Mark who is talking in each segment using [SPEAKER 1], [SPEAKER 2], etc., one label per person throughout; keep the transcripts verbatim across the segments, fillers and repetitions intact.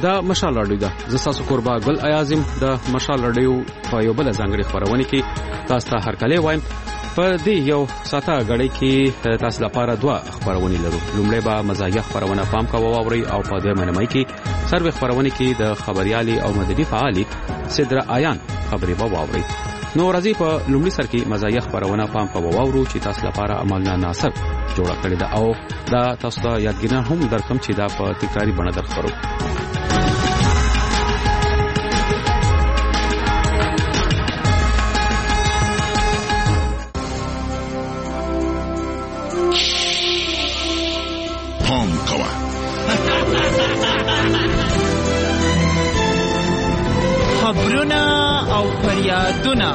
[SPEAKER 1] دا مشال راډیو ده. زه تاسو قربا ګل ایازم د مشال راډیو په یو بل ځانګړي خبرونه کې تاسو ته هرکلی وایم. په دې یو ساته غړي کې تاسو لپاره دوه خبرونه لرو. لومړی به مزاحیه خبرونه پام کا واوري او په دې منمای کې سروي خبرونه کې د خبريالي او مدني فعالي صدر آیان خبري به واوري. نو راځي په لومړي سر کې مزاحیه خبرونه پام کا واورو چې تاسو لپاره عملنا ناصر جوړ کړی دا او دا تاسو ته یادګینه هم درکم چې دا په تکراری بڼه درخبرو.
[SPEAKER 2] پام کوه
[SPEAKER 3] خبرونه او فریادونه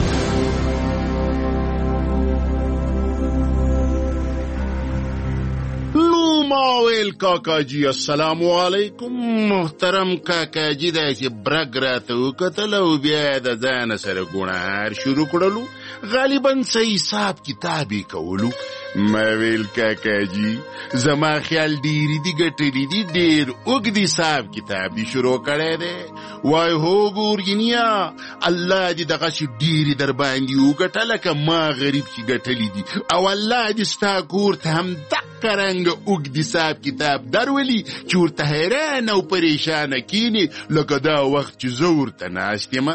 [SPEAKER 2] نو ماویل کاکا جی السلام علیکم. محترم کاکا جی داسې برګ راته وکتل او بیا د ځان سره ګوڼهار شروع کړلو. غالبا څه حساب کتاب یې کولو. ما ویل کاکا جی زما خیال ډېرې دي ګټلي دي، ډېر اوږد حساب کتاب دي شروع کړی دی. وای هو ګورګینیا الله دې دغسې ډېرې در باندې وګټه لکه ما غریب چې ګټلي دي، او الله دې ستا کور ته هم دقه رنګه اوږد حساب کتاب درولي چې ورته حیران او پریشانه کینې لکه دا وخت چې زه ورته ناست یم.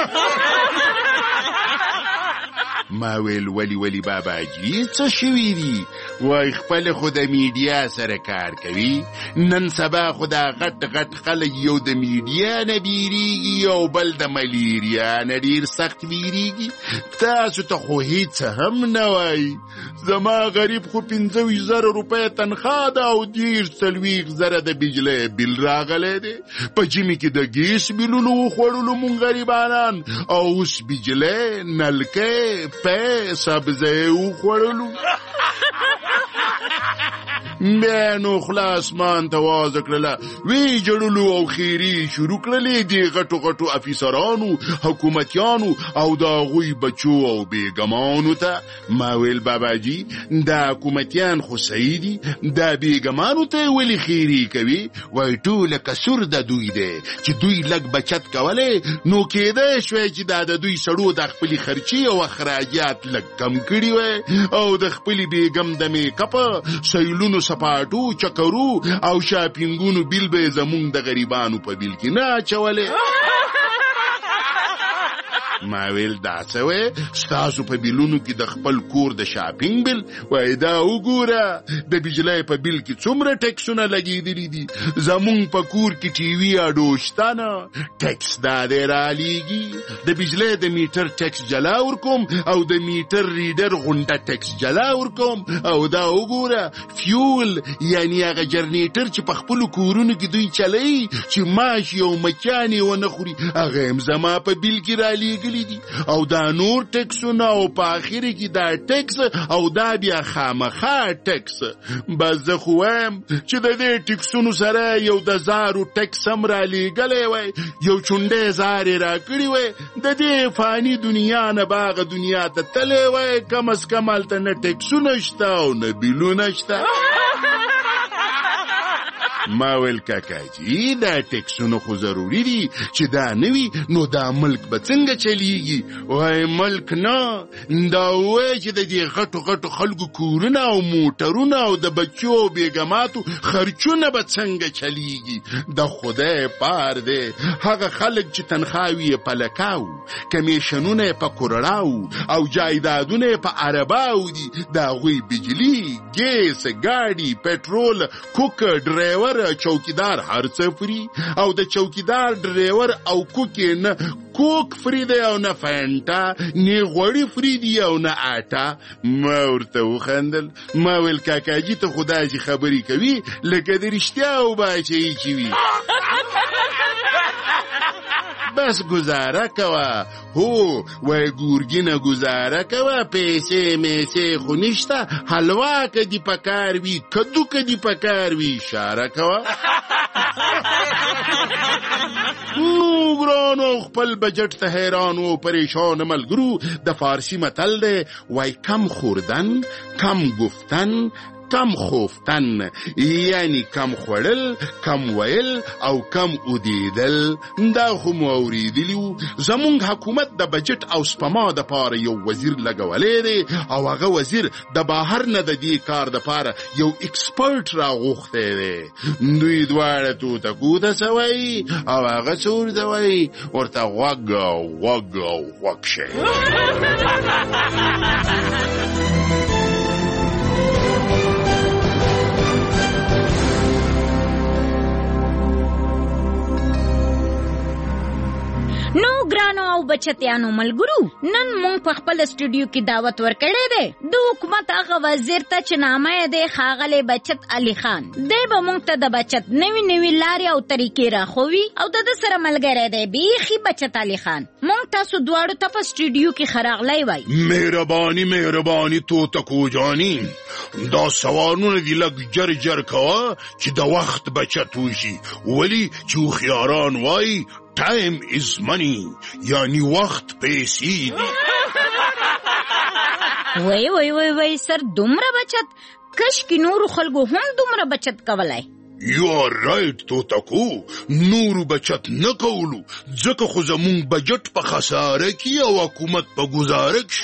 [SPEAKER 2] ما ویل ولی ولی بابا جی څه شوي دي؟ وای خپل خو د میډیا سره کار کوي. نن سبا خو دا غټ غټ خلک یو د میډیا نه بیریږي او بل د ملیریا نه ډېر سخت بیریږي. تاسو ته خو هیڅ هم نه وایي. زما غریب خو پنځه ویشت زره روپۍ تنخوا ده او دېرش څلوېښت زره د بجلۍ بیل راغلی دی. په ژمي کې د ګیس بیلونو وخوړلو مونږ غریبانان، او اوس بجلۍ نلکۍ په سبزه وخوړلو. بیا نو خلاص مان ته وازه کړله، وی جړلو او خیري شروع کړلې دې غټو غټو افیسرانو، حکومتیانو او د هغوی بچو او بیګمانو ته. ما ویل بابا جی دا حکومتیان خو صحیح دي، دا بیګمانو ته ولې خیري کوي؟ وای ټوله کسور د دوی دی چې دوی لږ بچت کولی، نو کېدای شوی چې دا د دوی سړو د خپلې خرچې او اخراجات لږ کم کړي وای، او د خپلې بیګم د میکپ سیلونو سپاټو چکرو او شاپینګونو بیل به زمونږ د غریبانو په بیل کې نه اچولی. ما ویل دا څه وی؟ ستاسو په بیلونو کې د خپل کور د شاپینګ بیل؟ وای دا وګوره د بجلۍ په بیل کې څومره ټکسونه لګېدلي دي. زمونږ په کور کې ټي وي اډو شته نه، ټکس دا دی رالیږي. د بجلۍ د میټر ټکس جلا ورکوم او د میټر ریډر غونډه ټکس جلا ورکوم. او دا وګوره فیول یعنی هغه جرنیټر چې په خپلو کورونو کې دوی چلوي چې ماش او مچان یې ونه خوري، هغه هم زما په بیل کې رالیږي. او دا نور ټکسونه او په آخر کې دا ټکس او دا بیا خامخا ټکس. بس زه خو وایم چې د دې ټکسونو سره یو د زارو ټکس هم رالیږلی وای، یو چونډی زار یې راکړي وای. د دې فاني دنیا نه باغه دنیا ته تللی وای، کم از کم هلته نه ټکسونه شته او نه بیلونه شته. ما ویل کاکا جی دا ټکسونه خو ضروري دي چې دا نه وي نو دا ملک به څنګه چلیږي؟ وای ملک نه، دا وایي چې د دې غټو غټو خلکو کورونه او موټرونه او د بچو او بیګماتو خرچونه به څنګه چلیږي؟ د خدای پار دی هغه خلک چې تنخواوي یې په لکاو، کمیشنونه یې په کورړاو او جایدادونه یې په عرباو دي، د هغوی بجلي، ګیس، ګاډي، پټرول، کوک، ډریور، چوکیدار هر څه فری، او د چوکیدار ډریور او کوک نه کوک فری دی او نه فانټا، نه غوړي فری دی او نه آټا. ما ورته وخندل. ما ویل کاکا جی ته خدای چې خبرې کوي لکه د رښتیا او باچهی چې وي. بس گزاره کوه. هو وای ګورګینه گزاره کوه، پیسې میسې خو نشته، حلوا که دی پکار وي، کدو که دی پکار وي، اشاره کوه. نو ګرانو خپل بجټ ته حیران و پریشان ملګرو. د فارسی متل دی وای کم خوردن، کم گفتن، کم خوفتن یعنی کم خوړل کم ویل او کم اودیدل دا خو مو اوریدلیو زمونږ حکومت د بجټ او سپما د پاره یو وزیر لګولې دی او هغه وزیر د بهر نه د دې کار د پاره یو ایکسپرټ راغوښتی دی دوی دواړه توتکو ته څه وایي او هغه څه ورته وایي ورته غوږ غوږ غوږ شي
[SPEAKER 4] نو ګرانو او بچتیانو ملګرو نن مونږ په خپل سټوډیو کې دعوت ورکړې ده د حکومت هغه وزیر ته چې نامه یې ده ښاغلی بچت علي خان دی به مونږ ته د بچت نوي نوي لارې او طریقې راښوي او د ده سره ملګری دی بیخي بچت علي خان مونږ تاسو دواړو ته په سټوډیو کې ښه راغلی وای
[SPEAKER 2] مهرباني مهرباني توتکو جاني دا سوالونه دي لږ جر جر کوه چې د وخت بچت وشي ولې چې هوښیاران وایي Time is money یعنی وخت پیسې دي
[SPEAKER 4] وای وای وای وای سر دومره بچت کش کی نورو خلکو هم دومره بچت کولای
[SPEAKER 2] You are right توتکو نورو بچت نه کولو ځکه خو زمونږ بجټ په خساره کې او حکومت په ګزاره کې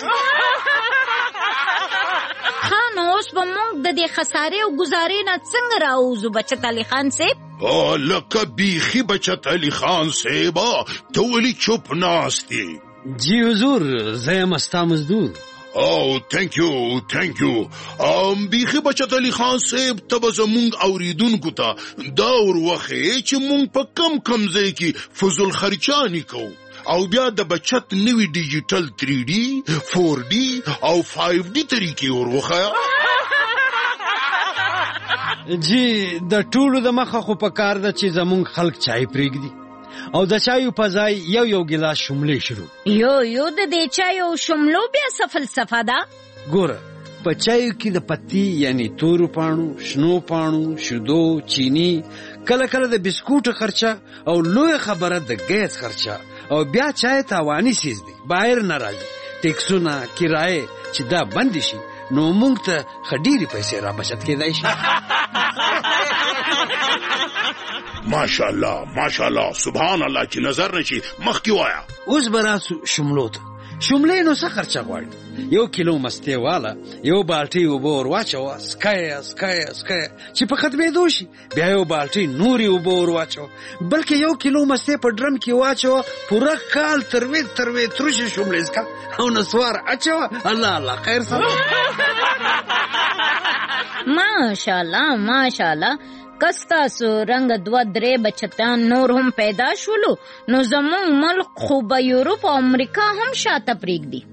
[SPEAKER 4] ها نو اوس به مونږ د دې خسارې او ګزارې نه څنګه راوځو بچت علي خان صاحب
[SPEAKER 2] لکه بیخي بچت علي خان صاحبه ته ولې چوپ ناست یې
[SPEAKER 5] جی حضور زه یم ستا مزدور
[SPEAKER 2] او تhank you thank you ام بیخي بچت علي خان صاحب ته به زمونږ اوریدونکو ته دا وروښیې چې مونږ په کم کم ځای کې فضول خرچاني کوو او بیا د بچت نوي ډیجیټل تھری ډي فور ډي او فایو ډي طریقې وروښیه
[SPEAKER 5] جی د ټولو د مخه خو په کار ده چې زمونږ خلک چای پرېږدي او د چایو په ځای یو یو ګیلاس شملې شروع
[SPEAKER 4] یو یو د دې چایو شملو بیا څه فلسفه ده
[SPEAKER 5] ګوره په چایو کې د پتی یعنی تورو پاڼو شنو پاڼو شیدو چینی کله کله د بسکوټو خرچه او لوی خبره د ګیس خرچه او بیا چای تاوانی سیز دی باهر نه راځي ټیکسونه کرایه چې دا بند شي نو مونږ ته خډيري پیسې را بچت کېدای شي
[SPEAKER 2] ماشاءالله ماشاءالله سبحان الله چې نظر نشي مخکې وایا
[SPEAKER 5] اوس براسو شملو ته شملې نو څه خرچه غواړي یو کیلو مستې والا یو بالټي اوبه ور واچوه سکایه سکایه سکایه چې په ختمېدو شي بیا یو بالټي نورې اوبه ور واچوه بلکې یو کیلو مستې په ډرم کې واچوه پوره کال تروې تروې تروشې شملې څکه او نسوار اچوه الله الله خیر سره
[SPEAKER 4] ماشاءالله ماشاءالله کستاسو رنگ دو درې بچتان نور هم پیدا شولو نو زمون ملک خو به یورپ او امریکا هم شاته پریږدي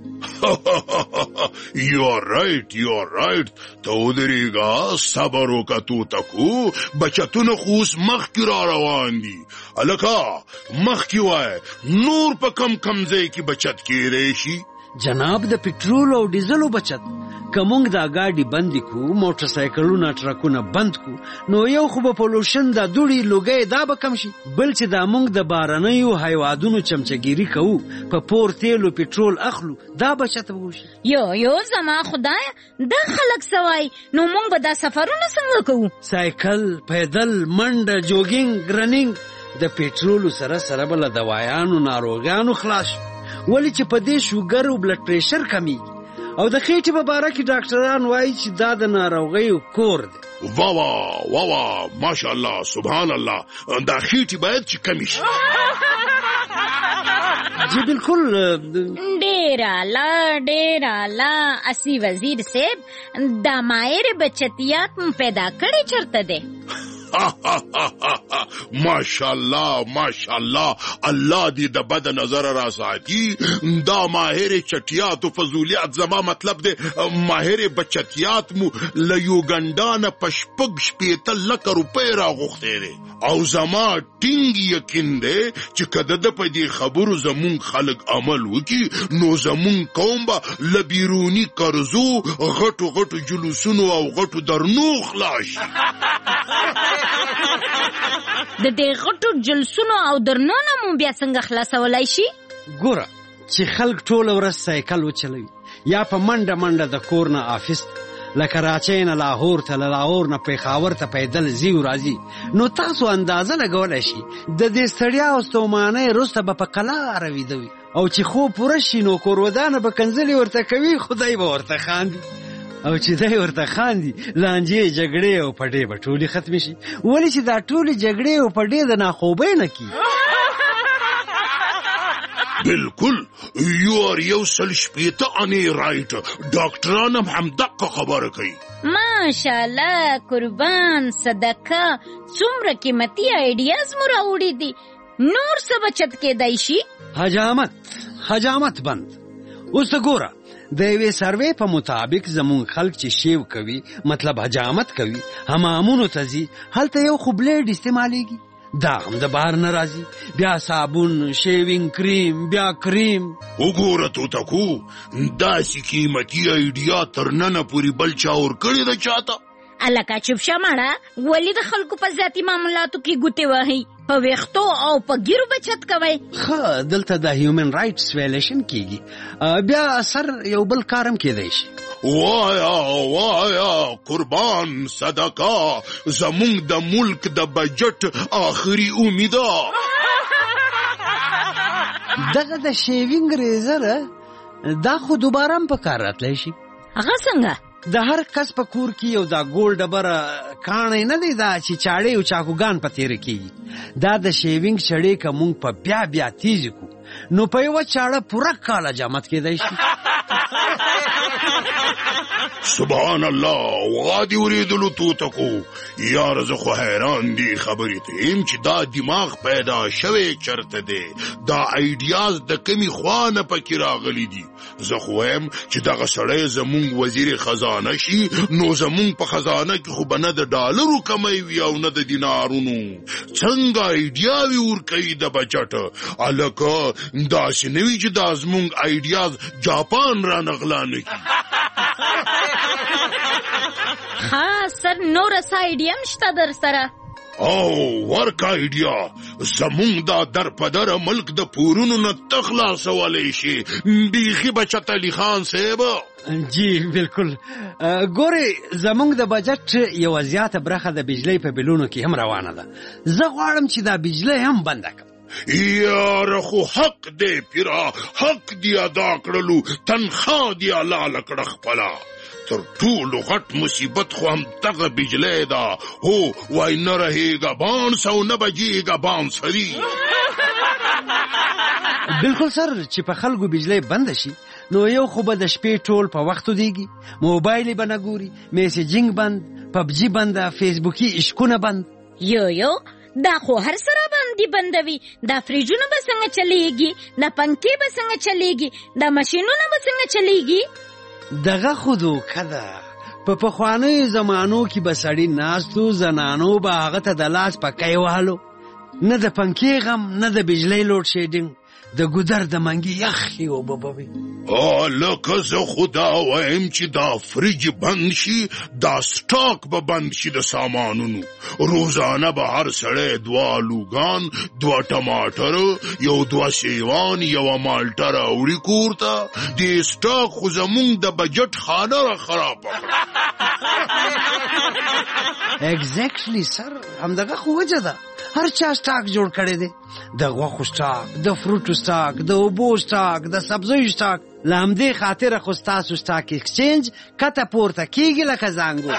[SPEAKER 2] You are right, you are right. ته ودرېږه صبر وکړه توتکو بچتونه خو اوس مخکې را روان دي هلکه مخکې وایه نور په کم کم ځای کې بچت کېدی شي
[SPEAKER 5] جناب د پټرول او ډیزلو بچت که موږ دا ګاډي بندې کو موټر سایکلونه ټرکونه بند کو نو یو خو به پولوشن دا دوړي لوګي دا به کم شي بل چې دا موږ د بارنیو حیواناتو چمچګيري کوو په پور تیلو پټرول اخلو دا بچت وشي
[SPEAKER 4] یو یو زما خدای د خلک سوای نو موږ به دا سفرونه څنګه کوو
[SPEAKER 5] سایکل پیدل منډه جوګینګ رننګ د پټرول سره سره بل دوايانو ناروغانو خلاص ولی چې په دې شوګر او بلډ پریشر کمیږي او د خېټې په باره کې ډاکټران وایي چې دا د ناروغیو کور دی
[SPEAKER 2] وا وا وا وا ماشاءالله سبحان الله دا خېټې باید چې کمی شي
[SPEAKER 5] جی بالکل
[SPEAKER 4] ډېر اعلی ډېر اعلی اسی وزیر صاحب دا ماهر بچتیات مو پیدا کړی چرته دی
[SPEAKER 2] ماشاءالله ماشاءالله الله دې د بد نظر را ساتي دا ماهر چټیات او فضولیات زما مطلب دی ماهر بچتیات مو له یوګنډا نه پشپګ شپېته لکه روپۍ راغوښتې دی او زما ټینګ یقین دی چې کده د په دې خبرو زمون خلک عمل وکي نو زمون قوم به له بیروني قرضو غټو غټو جلوسونو او غټو درنو خلاص
[SPEAKER 4] د دې غټو جلسونو او درنو نه مو بیا څنګه خلاصولای شي
[SPEAKER 5] ګوره چې خلک ټول ورځ سایکل وچلوي یا په منډه منډه د کور نه آفیس له کراچۍ نه لاهور ته، له لاهور نه پیښاور ته پیدل ځي او راځي، نو تاسو اندازه لګولی شي د دې ستړیا او ستومانۍ وروسته به په قلاره ویده وي، او چې خوب پوره شي نو کورودانه به کنځلې ورته کوي، خدای به ورته خاندي، او چې دی ورته خاندي لانجې جګړې او پټې به ټولې ختمې شي. ولې چې دا ټولې جګړې او پټې د ناخوبۍ نه کي.
[SPEAKER 2] بالکل یو یو سل شپېته انې رایټ، ډاکټران هم همدغه خبره کوي.
[SPEAKER 4] ماشاءالله، قربان صدقه، څومره قیمتي آیډیاز مو راوړي دي. نور څه بچت کېدای شي؟
[SPEAKER 5] حجامت حجامت بند. اوس ګوره د یوې سروې په مطابق زمونږ خلک چې شیو کوي، مطلب حجامت کوي، حمامونو ته ځي، هلته یو خو بلیډ استعمالیږي، دا هم د بهر نه راځي، بیا صابون، شیوینګ کریم، بیا کریم.
[SPEAKER 2] وګوره توتکو، داسې قیمتي آیډیا تر ننه پورې بل چا ورکړې ده چاته؟
[SPEAKER 4] الکه چوپ شه مړه، ولې د خلکو په ذاتي معاملاتو کې ګوتې وهئ؟ په ویښتو او په ګیرو بچت کوئ.
[SPEAKER 5] ښه، دلته د هیومن رایټس ویلیشن کیږي، بیا سر یو بل کارم کېدی شي.
[SPEAKER 2] وایا وایا قربان صدقه، زمونږ د ملک د بجټ آخري امیده.
[SPEAKER 5] دغه د شیوینګ ریزر دا خو دوباره هم په کار راتلی شي.
[SPEAKER 4] هغه څنګه؟
[SPEAKER 5] د هر کس په کور کې یو دا ګول ډبره کاڼی نه دی، دا چې چاړې او چاقوګان په تیره کېږي، دا د شیوینګ چړې که مونږ په بیا بیا تیزې کړو نو په یوه چاړه پوره کال حجامت کېدی شي.
[SPEAKER 2] سبحان الله، وادي اوریدلو توتکو، یاره زه خو حیران دی خبرې ته یم چې دا دماغ پیدا شوی چرته دی، دا آیډیاز د کمی خوا نه پکې راغلی دي. زه خو وایم چې دغه سړی زمونږ وزیر خزانه شي نو زمونږ په خزانه کې خو به نه د ډالرو کمی وي او نه د دینارونو. څنګه آیډیاوې ورکوي د بجټ؟ هلکه داسې نه وي چې دا زمونږ آیډیاز جاپان را نغلا نه کي.
[SPEAKER 4] ها سر، نوره څه آیډیا هم شته در سره؟
[SPEAKER 2] او ورک آیډیا زمونږ دا در په دره ملک د پورونو نه تخلاصولی شي. بیخي بچت علي خان صاحب.
[SPEAKER 5] جی بالکل. ګورې زمونږ د بجټ یوه زیاته برخه د بجلۍ په بلونو کې هم روانه ده. زه غواړم چې دا بجلۍ هم بنده کړم.
[SPEAKER 2] یاره خو حق دی پیرا، حق دی ادا کړلو، تنخوا دی حلاله کړه خپله. تر ټولو غټ مصیبت خو هم دغه بجلی ده. هو وای نه رهېږه بانس او نه بجېږه بانسري.
[SPEAKER 5] بالکل سر، چې په خلکو بجلی بنده شي نو یو خو به د شپې ټول په وخت ودیږي، موبایل به نه ګوري، میسیجینګ بند، پبجي بنده، فیسبوکي عشقونه بند.
[SPEAKER 4] یو یو دا خو هر سره باندې بندوي. دا فریجونه به څنګه چلیږي؟ دا پنکې به څنګه چلیږي؟ دا ماشینونه به څنګه چلیږي؟
[SPEAKER 5] دغه خو دوکه ده. په پخوانیو زمانو کې به سړي ناستو، زنانو به هغه ته د لاس پکی وهلو، نه د پنکې غم، نه د بجلی لوډ شیډینګ، د ګودر د منګي یخې اوبه به وي.
[SPEAKER 2] لکه زه خو دا وایم چې دا فریج بند شي، دا سټاک به بند شي د سامانونو. روزانه به هر سړی دوه لوګان، دوه ټماټر، یو دوه سیوان، یوه مالټه راوړي کور ته. دې سټاک خو زمونږ د بجټ خانه را خرابه کړه.
[SPEAKER 5] اگزیکټلی سر، همدغه خو وجه ده. هر چا سټاک جوړ کړی دی، د غوښو سټاک، د فروټو سټاک، د اوبو سټاک، د سبزیو سټاک. له همدې خاطره خو ستاسو سټاک ایکسچینج کته پورته کېږي لکه زانګو.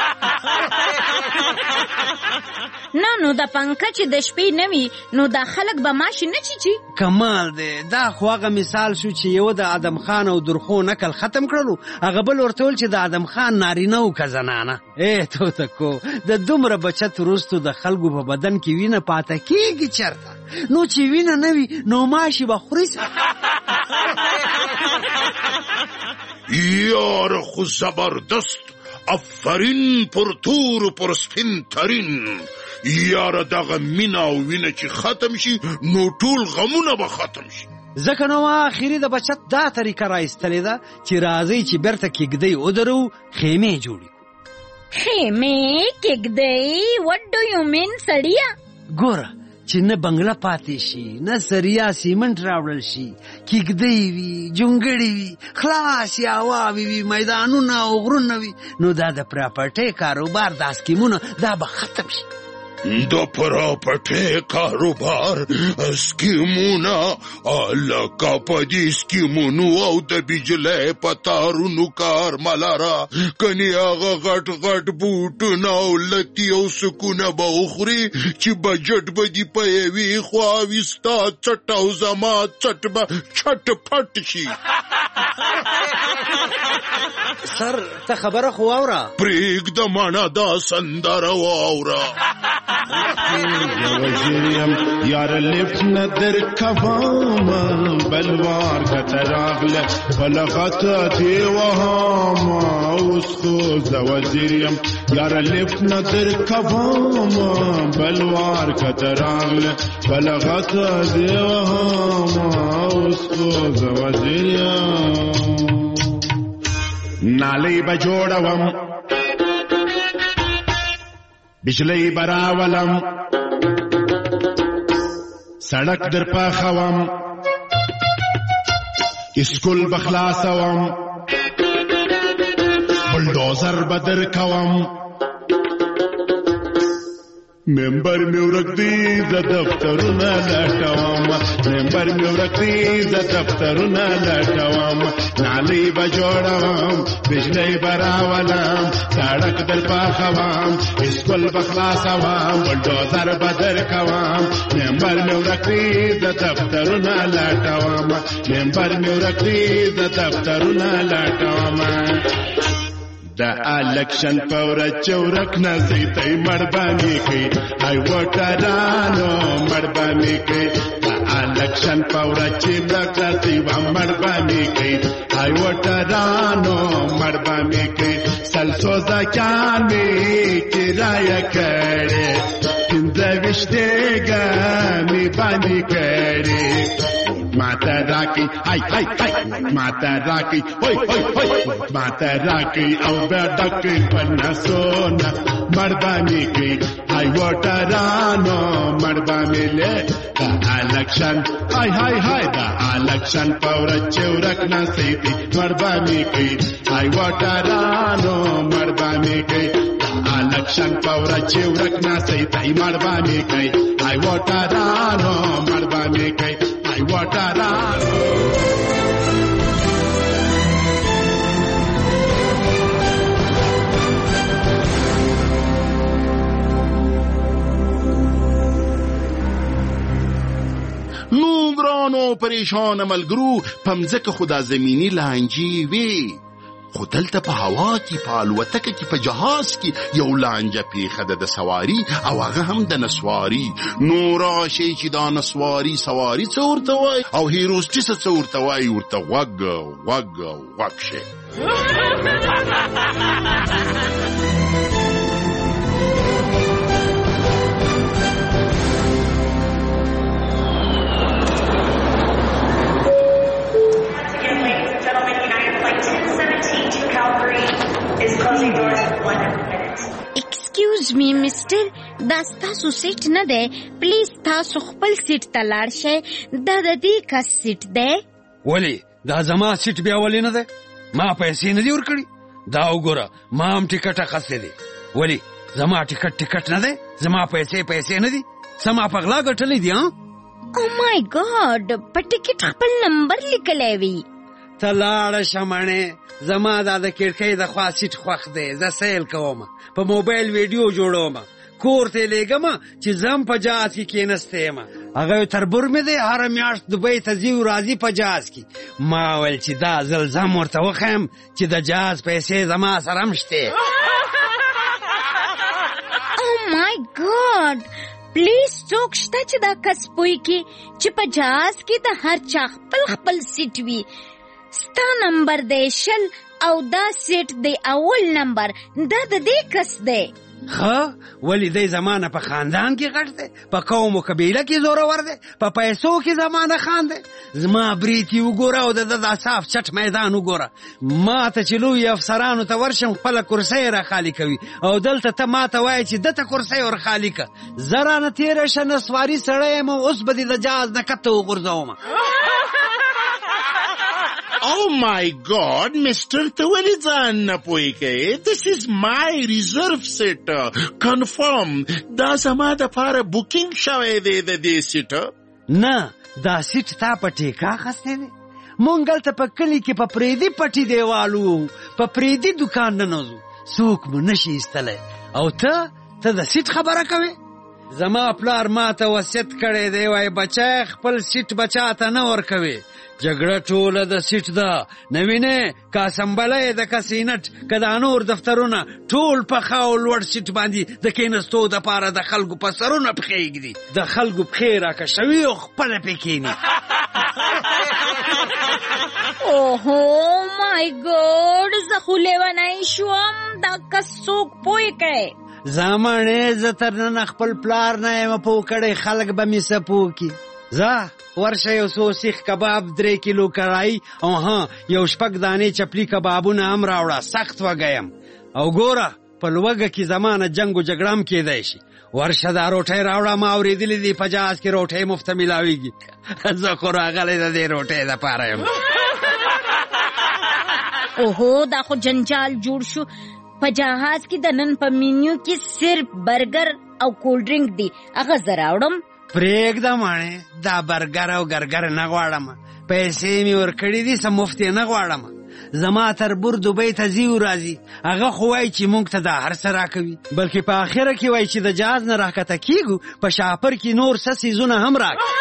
[SPEAKER 4] نه نو دا پنکه چې د شپې نه وي نو دا خلک به ماشي نه چیچي.
[SPEAKER 5] کمال دی. دا خو هغه مثال شو چې یو د ادم خان او درخو نکل ختم کړلو، هغه بل ورته ویل چې د ادم خان نارینه او که زنانه. ای توتکو، د دومره بچت وروستو د خلکو په بدن کې وینه پاته کېږي چرته؟ نو چې وینه نه وي نو ماشي به خوري.
[SPEAKER 2] یار خو زبردست، افرین پر تور پر سپین ترین. یاره دغه مینا او وینه چې ختم شي نو ټول غمونه به ختم شي.
[SPEAKER 5] ځکه نو آخري د بچت دا طریقه را ایستلې ده چې راځئ چې بیرته کېږدۍ ودرو، خیمې جوړې کړو.
[SPEAKER 4] خیمې کېږدۍ؟ وټ ډو یو مین سړیه؟
[SPEAKER 5] ګوره چې نه بنگله پاتې شي نه سریا سیمنټ راوړل شي کېږدۍ وي جونګړې وي خلاص هواوې وي میدانونه او غرونه وي نو دا د پراپرټۍ کاروبار دا سکیمونه دا به ختم شي
[SPEAKER 2] د پراپرټۍ کاروبار سکیمونه لکه په دې سکیمونو او د بجلۍ په تارونو کار ملاره کنې هغه غټ غټ بوټونه او لتي او سکونه به وخوري چې بجټ به دې په یوې خوا وي ستا چټ او زما چټ به چټ پټ شي
[SPEAKER 5] سر ته خبره خو واوره
[SPEAKER 2] پرېږده مانا دا سندره واوره
[SPEAKER 6] وزیریم یار لیفت ندر کوام بلوار کتراغله بلغت دیوهام اوس خو وزیریم یار لیفت ندر کوام بلوار کتراغله بلغت دیوهام اوس خو وزیریم نالی بجوړوم بجلی براولم سړک در پاخوم اسکول بخلاصوم بلډوزر بدر کوم ممبر می ورک دی د دفترونه لټوم ممبر می ورک دی د دفترونه لټوم نالی بجوړوم بجلی براولم سړک در پاخوم اسکول بخلاصوم بلډوزر بدر کوم ممبر می ورک دی د دفترونه لټوم ممبر می ورک دی د دفترونه لټوم د الکشن پورا چورک نه زیتای مړبانی کوي ای وټرانو مړبانی کوي د الکشن پورا چورک نه زیتای مړبانی کوي ای وټرانو مړبانی کوي سلسو ځکانې کرایه کړي پنځه وشتګه می باندې کړي ماتا راکی ای ای ای ماتا راکی اوی اوی اوی ماتا راکی او بیڈکی پنسونا مردانی کی ای وٹرانو مردانی لے دا الکشن ای ای ای دا الکشن پورا چورک نسیتی مردانی کی ای وٹرانو مردانی کی الکشن پورا چورک نسیتی مردانی کی ای وٹرانو مردانی کی ای وٹرانو
[SPEAKER 2] نو ګرانو پریشان ملګرو پمځکه خدا زمینی لانجی وی خو دلته په هوا کې په الوتکه کې په جهاز کې یو لانجه پیښه ده د سواري او هغه هم د نسواري نو راشئ چې دا نسواري سواري څه ورته وایي او هیروسټیس څه ورته وایي ورته غوږ غوږ غوږ شئ
[SPEAKER 4] Excuse me, mister. دا ستاسو سیټ نه دی پلیز تاسو خپل سیټ ته لاړ شئ دا د دې کس سیټ دی
[SPEAKER 5] ولې دا زما سیټ بیا ولې نه دی ما پیسې نه دي ورکړي دا وګوره ما هم ټیکټ اخیستی دی ولې زما ټیکټ ټیکټ نه دی زما پیسې پیسې نه دي سما په غلا ګټلې دي ها
[SPEAKER 4] او مای ګاډ په ټیکټ خپل نمبر لیکلی وي
[SPEAKER 5] ته لاړه شمنې زما دا د کړکۍ د خوا سیټ خوښ دی زه سیل کوم په موبایل ویډیو جوړوم کور ته لېږم چې زم په جهاز کې کېنستی یم هغه تربور مې دی هره میاشت دوبۍ ته ځي او راځي په جهاز کې ما ویل چې دا ځل زم ورته وښیم چې د جهاز پیسې زما سره هم شتې
[SPEAKER 4] او مای ګاډ پلیز څوک شته چې دا کس پوهېږي چې په جهاز کې د هر چا خپل خپل سیټ وي ستا نمبر دی شل او دا سیټ دی اول نمبر دا د دې کس دی
[SPEAKER 5] ها ولی دی زمانه په خاندان کې غټ دی، په قوم او قبیله کې زورور دی، په پیسو کې زمانه خان دی. زما بریتي وګوره او د د صاف چټ میدان وګوره. ما ته چې لوی افسرانو ته ورشم خپله کرسۍ را خالي کوي او دلته ته ما ته وایې چې دته کرسۍ ور خالي که. زه رانه تېره شه نسواري سړی یم او اوس به دې د جهاز نه کته وغورځومه.
[SPEAKER 2] Oh my God, Mister ته ولې ځان نه پوهې کوې؟ This is my reserve seat. Confirm. دا زما دپاره بوکینګ شوی دی د دې سیټ.
[SPEAKER 5] نه دا سیټ تا په ټیکا اخستی دی. مونږ هلته په کلي کې په پریدي پټي دیوال وو، په پریدي دوکان ننوځو، څوک مو نشي ایستلی او ته ته د سیټ خبره کوې؟ زما پلار ما ته وصیت کړی دی، وایي بچی خپل سیټ بچا ته نه ورکوې. جګړه ټوله د سیټ ده، نه وینې که اسمبلی د که سینټ که دا نور دفترونه ټول په ښه او لوړ سیټ باندې د کېنستو دپاره د خلکو په سرونه پښې ږدي. د خلکو پښې راکشوي او خپله پې کښېني.
[SPEAKER 4] اوهو مای ګاډ، زه خو لیونی شوم. دا کس څوک پوه کوي؟
[SPEAKER 5] زمانې زه تر نن خپل پلار نه یم پوه کړی، خلک به مې څه پوه کړي. ځه ورشه یو څو سیخ کباب درې کیلو کړایي او ها یو شپږ دانې چپلي کبابونه هم راوړه، سخت وږی یم. او ګوره په لوږه کې زمانه جنګ و جګړه هم کېدی شي. ورشه دا روټۍ راوړه، ما اورېدلي دي په جهاز کې روټۍ مفته میلاویږي. زه خو راغلی د دې روټۍ دپاره یم.
[SPEAKER 4] اوهو دا خو جنجال جوړ شو. په جهاز کې د نن په مینیو کې صرف برګر او کولډ ډرینک دی، هغه زه راوړم.
[SPEAKER 5] پرېږده ماڼې، دا برګر او ګرګر نه غواړم، پیسې مې ورکړي دي، څه مفت یې نه غواړم. زما تربور دوبۍ ته ځي راځي، هغه خو وایي چې موږ ته دا هر څه راکوي، بلکې په آخره کې وایي چې د جهاز نه راکته کېږو په شاپر کې نور څه څیزونه هم راکړي.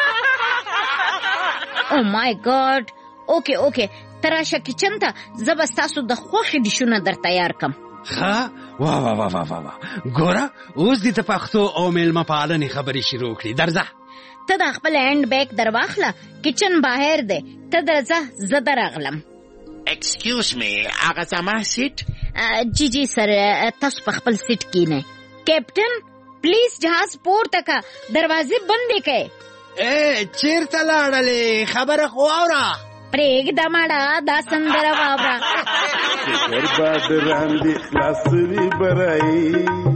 [SPEAKER 4] او مای ګاډ. اوکې اوکې ته راشه کچن ته، زه به ستاسو د خوښې ډیشونه در تیار کړم.
[SPEAKER 5] ها وا وا وا وا وا ګوره اوس دې ته پښتو او میلمه پالنې خبرې شروع کړي. درځه
[SPEAKER 4] ته د خپل هینډ بیگ در واخله، کچن بهر دی، ته درځه زه درغلم.
[SPEAKER 2] Excuse me, هغه زما سیټ؟
[SPEAKER 4] جی جی سر، تاسو په خپل سیټ کښېنئ. کیپټن پلیز جهاز پورته که، دروازې بندې کړئ.
[SPEAKER 5] ای چیرته لاړلې؟ خبره خو واوره.
[SPEAKER 4] پرېږده مړه دا سندره واوره.
[SPEAKER 6] شکر بادران دې خلاصوي برایي،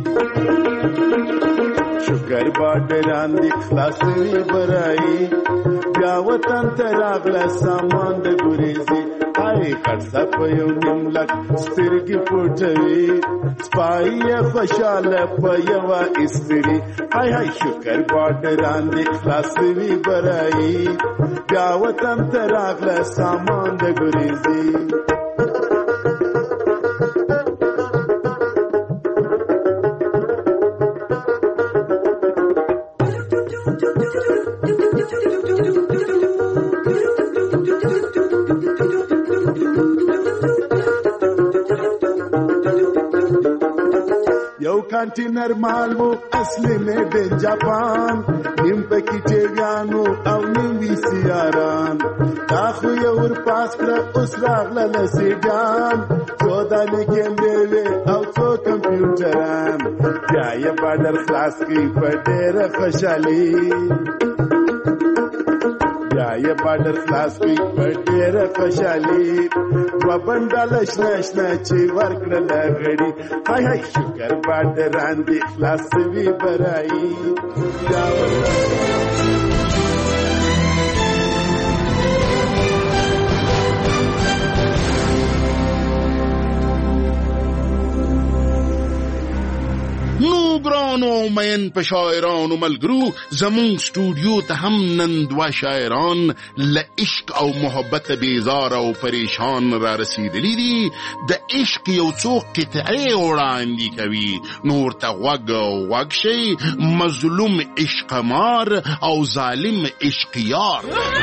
[SPEAKER 6] شکر بادران دې خلاصوي برایي، بیا وطن ته راغله سامان د ګریزي. هاي خرڅه په یو نیم لک سترګې پټوي، سپایي یې خوشحاله په یوه استري. هاي هاي شکر بادران دې خلاصوي برایي، بیا وطن ته راغله سامان د ګریزي. یو کانټینر مال وو اصلي میډ ان جاپان، نیم پکې ټیګانو او نیم ویسیاران. دا خو یې ورپاس کړه اوس راغله لسیګان، څو دانې کیمرې وې او څو کمپیوټران. بیا یې بارډر خلاص کړي په ډېره خوشحالي، بیا یې بارډر خلاص کړي په ډېره خوشحالي. دوه بنډله شنه شنه چې ورکړله غړي. هاي هاي شکر بادران دې خلاصوي برایي.
[SPEAKER 2] نو ګرانو مین په شاعرانو ملګرو، زمونږ سټوډیو ته هم نن دوه شاعران له عشق او محبت بیزار او پریشان را رسیدلی دي. د عشق یو څو قطعې وړاندې کوي، نور ته غوږ غوږ شي. مظلوم عشق مار او ظالم عشق یار.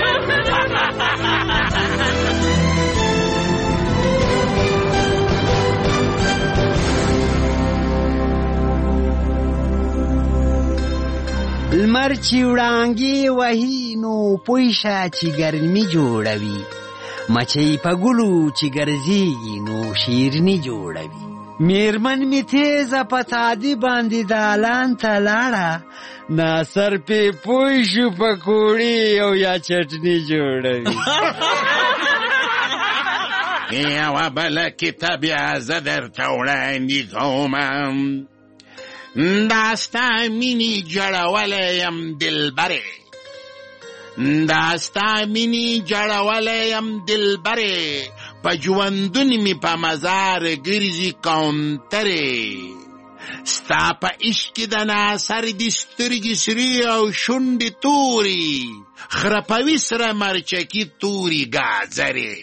[SPEAKER 5] لمر چې وړانګې وهي نو پوه شه چې ګرمي جوړوي، مچۍ په ګلو چې ګرځېږي نو شیرني جوړوي. میرمن می تیزه په تادی باندې دالان ته لاړه ناصر پې پوه شو پکوړې او یا چټني جوړوي
[SPEAKER 2] یوه بله کتاب بیا زه درته وړاندې کوم دا ستا مینې جړولی یم دلبرې دا ستا مینې جړولی یم دلبرې په ژوندون مې په مزار ګرځي کاونترې ستا په عشق کې د ناصر دي سترګې سرې او شونډې تورې خرپوي سره مرچکي تورې ګازرې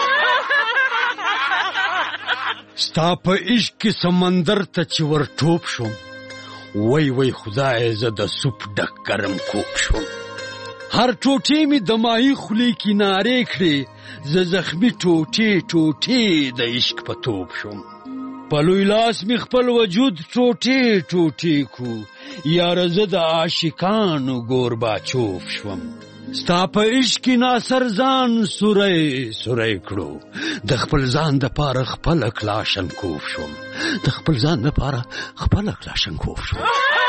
[SPEAKER 5] ستا په عشق کې سمندر ته چې ور ټوپ شوم وای وای خدای زه د سوپ ډک ګرم کوب شوم هر ټوټې مې د ماهي خولې کنارې کړې زه زخمي ټوټې ټوټې د عشق په توپ شوم په لوی لاس مې خپل وجود ټوټې ټوټې کو یاره زه د عاشقانو ګورباچوف شوم ستا په عشق کې ناصر ځان سوری سوری کړو د خپل ځان دپاره خپله کلاشنکوف شوم د خپل ځان دپاره خپله کلاشنکوف شوم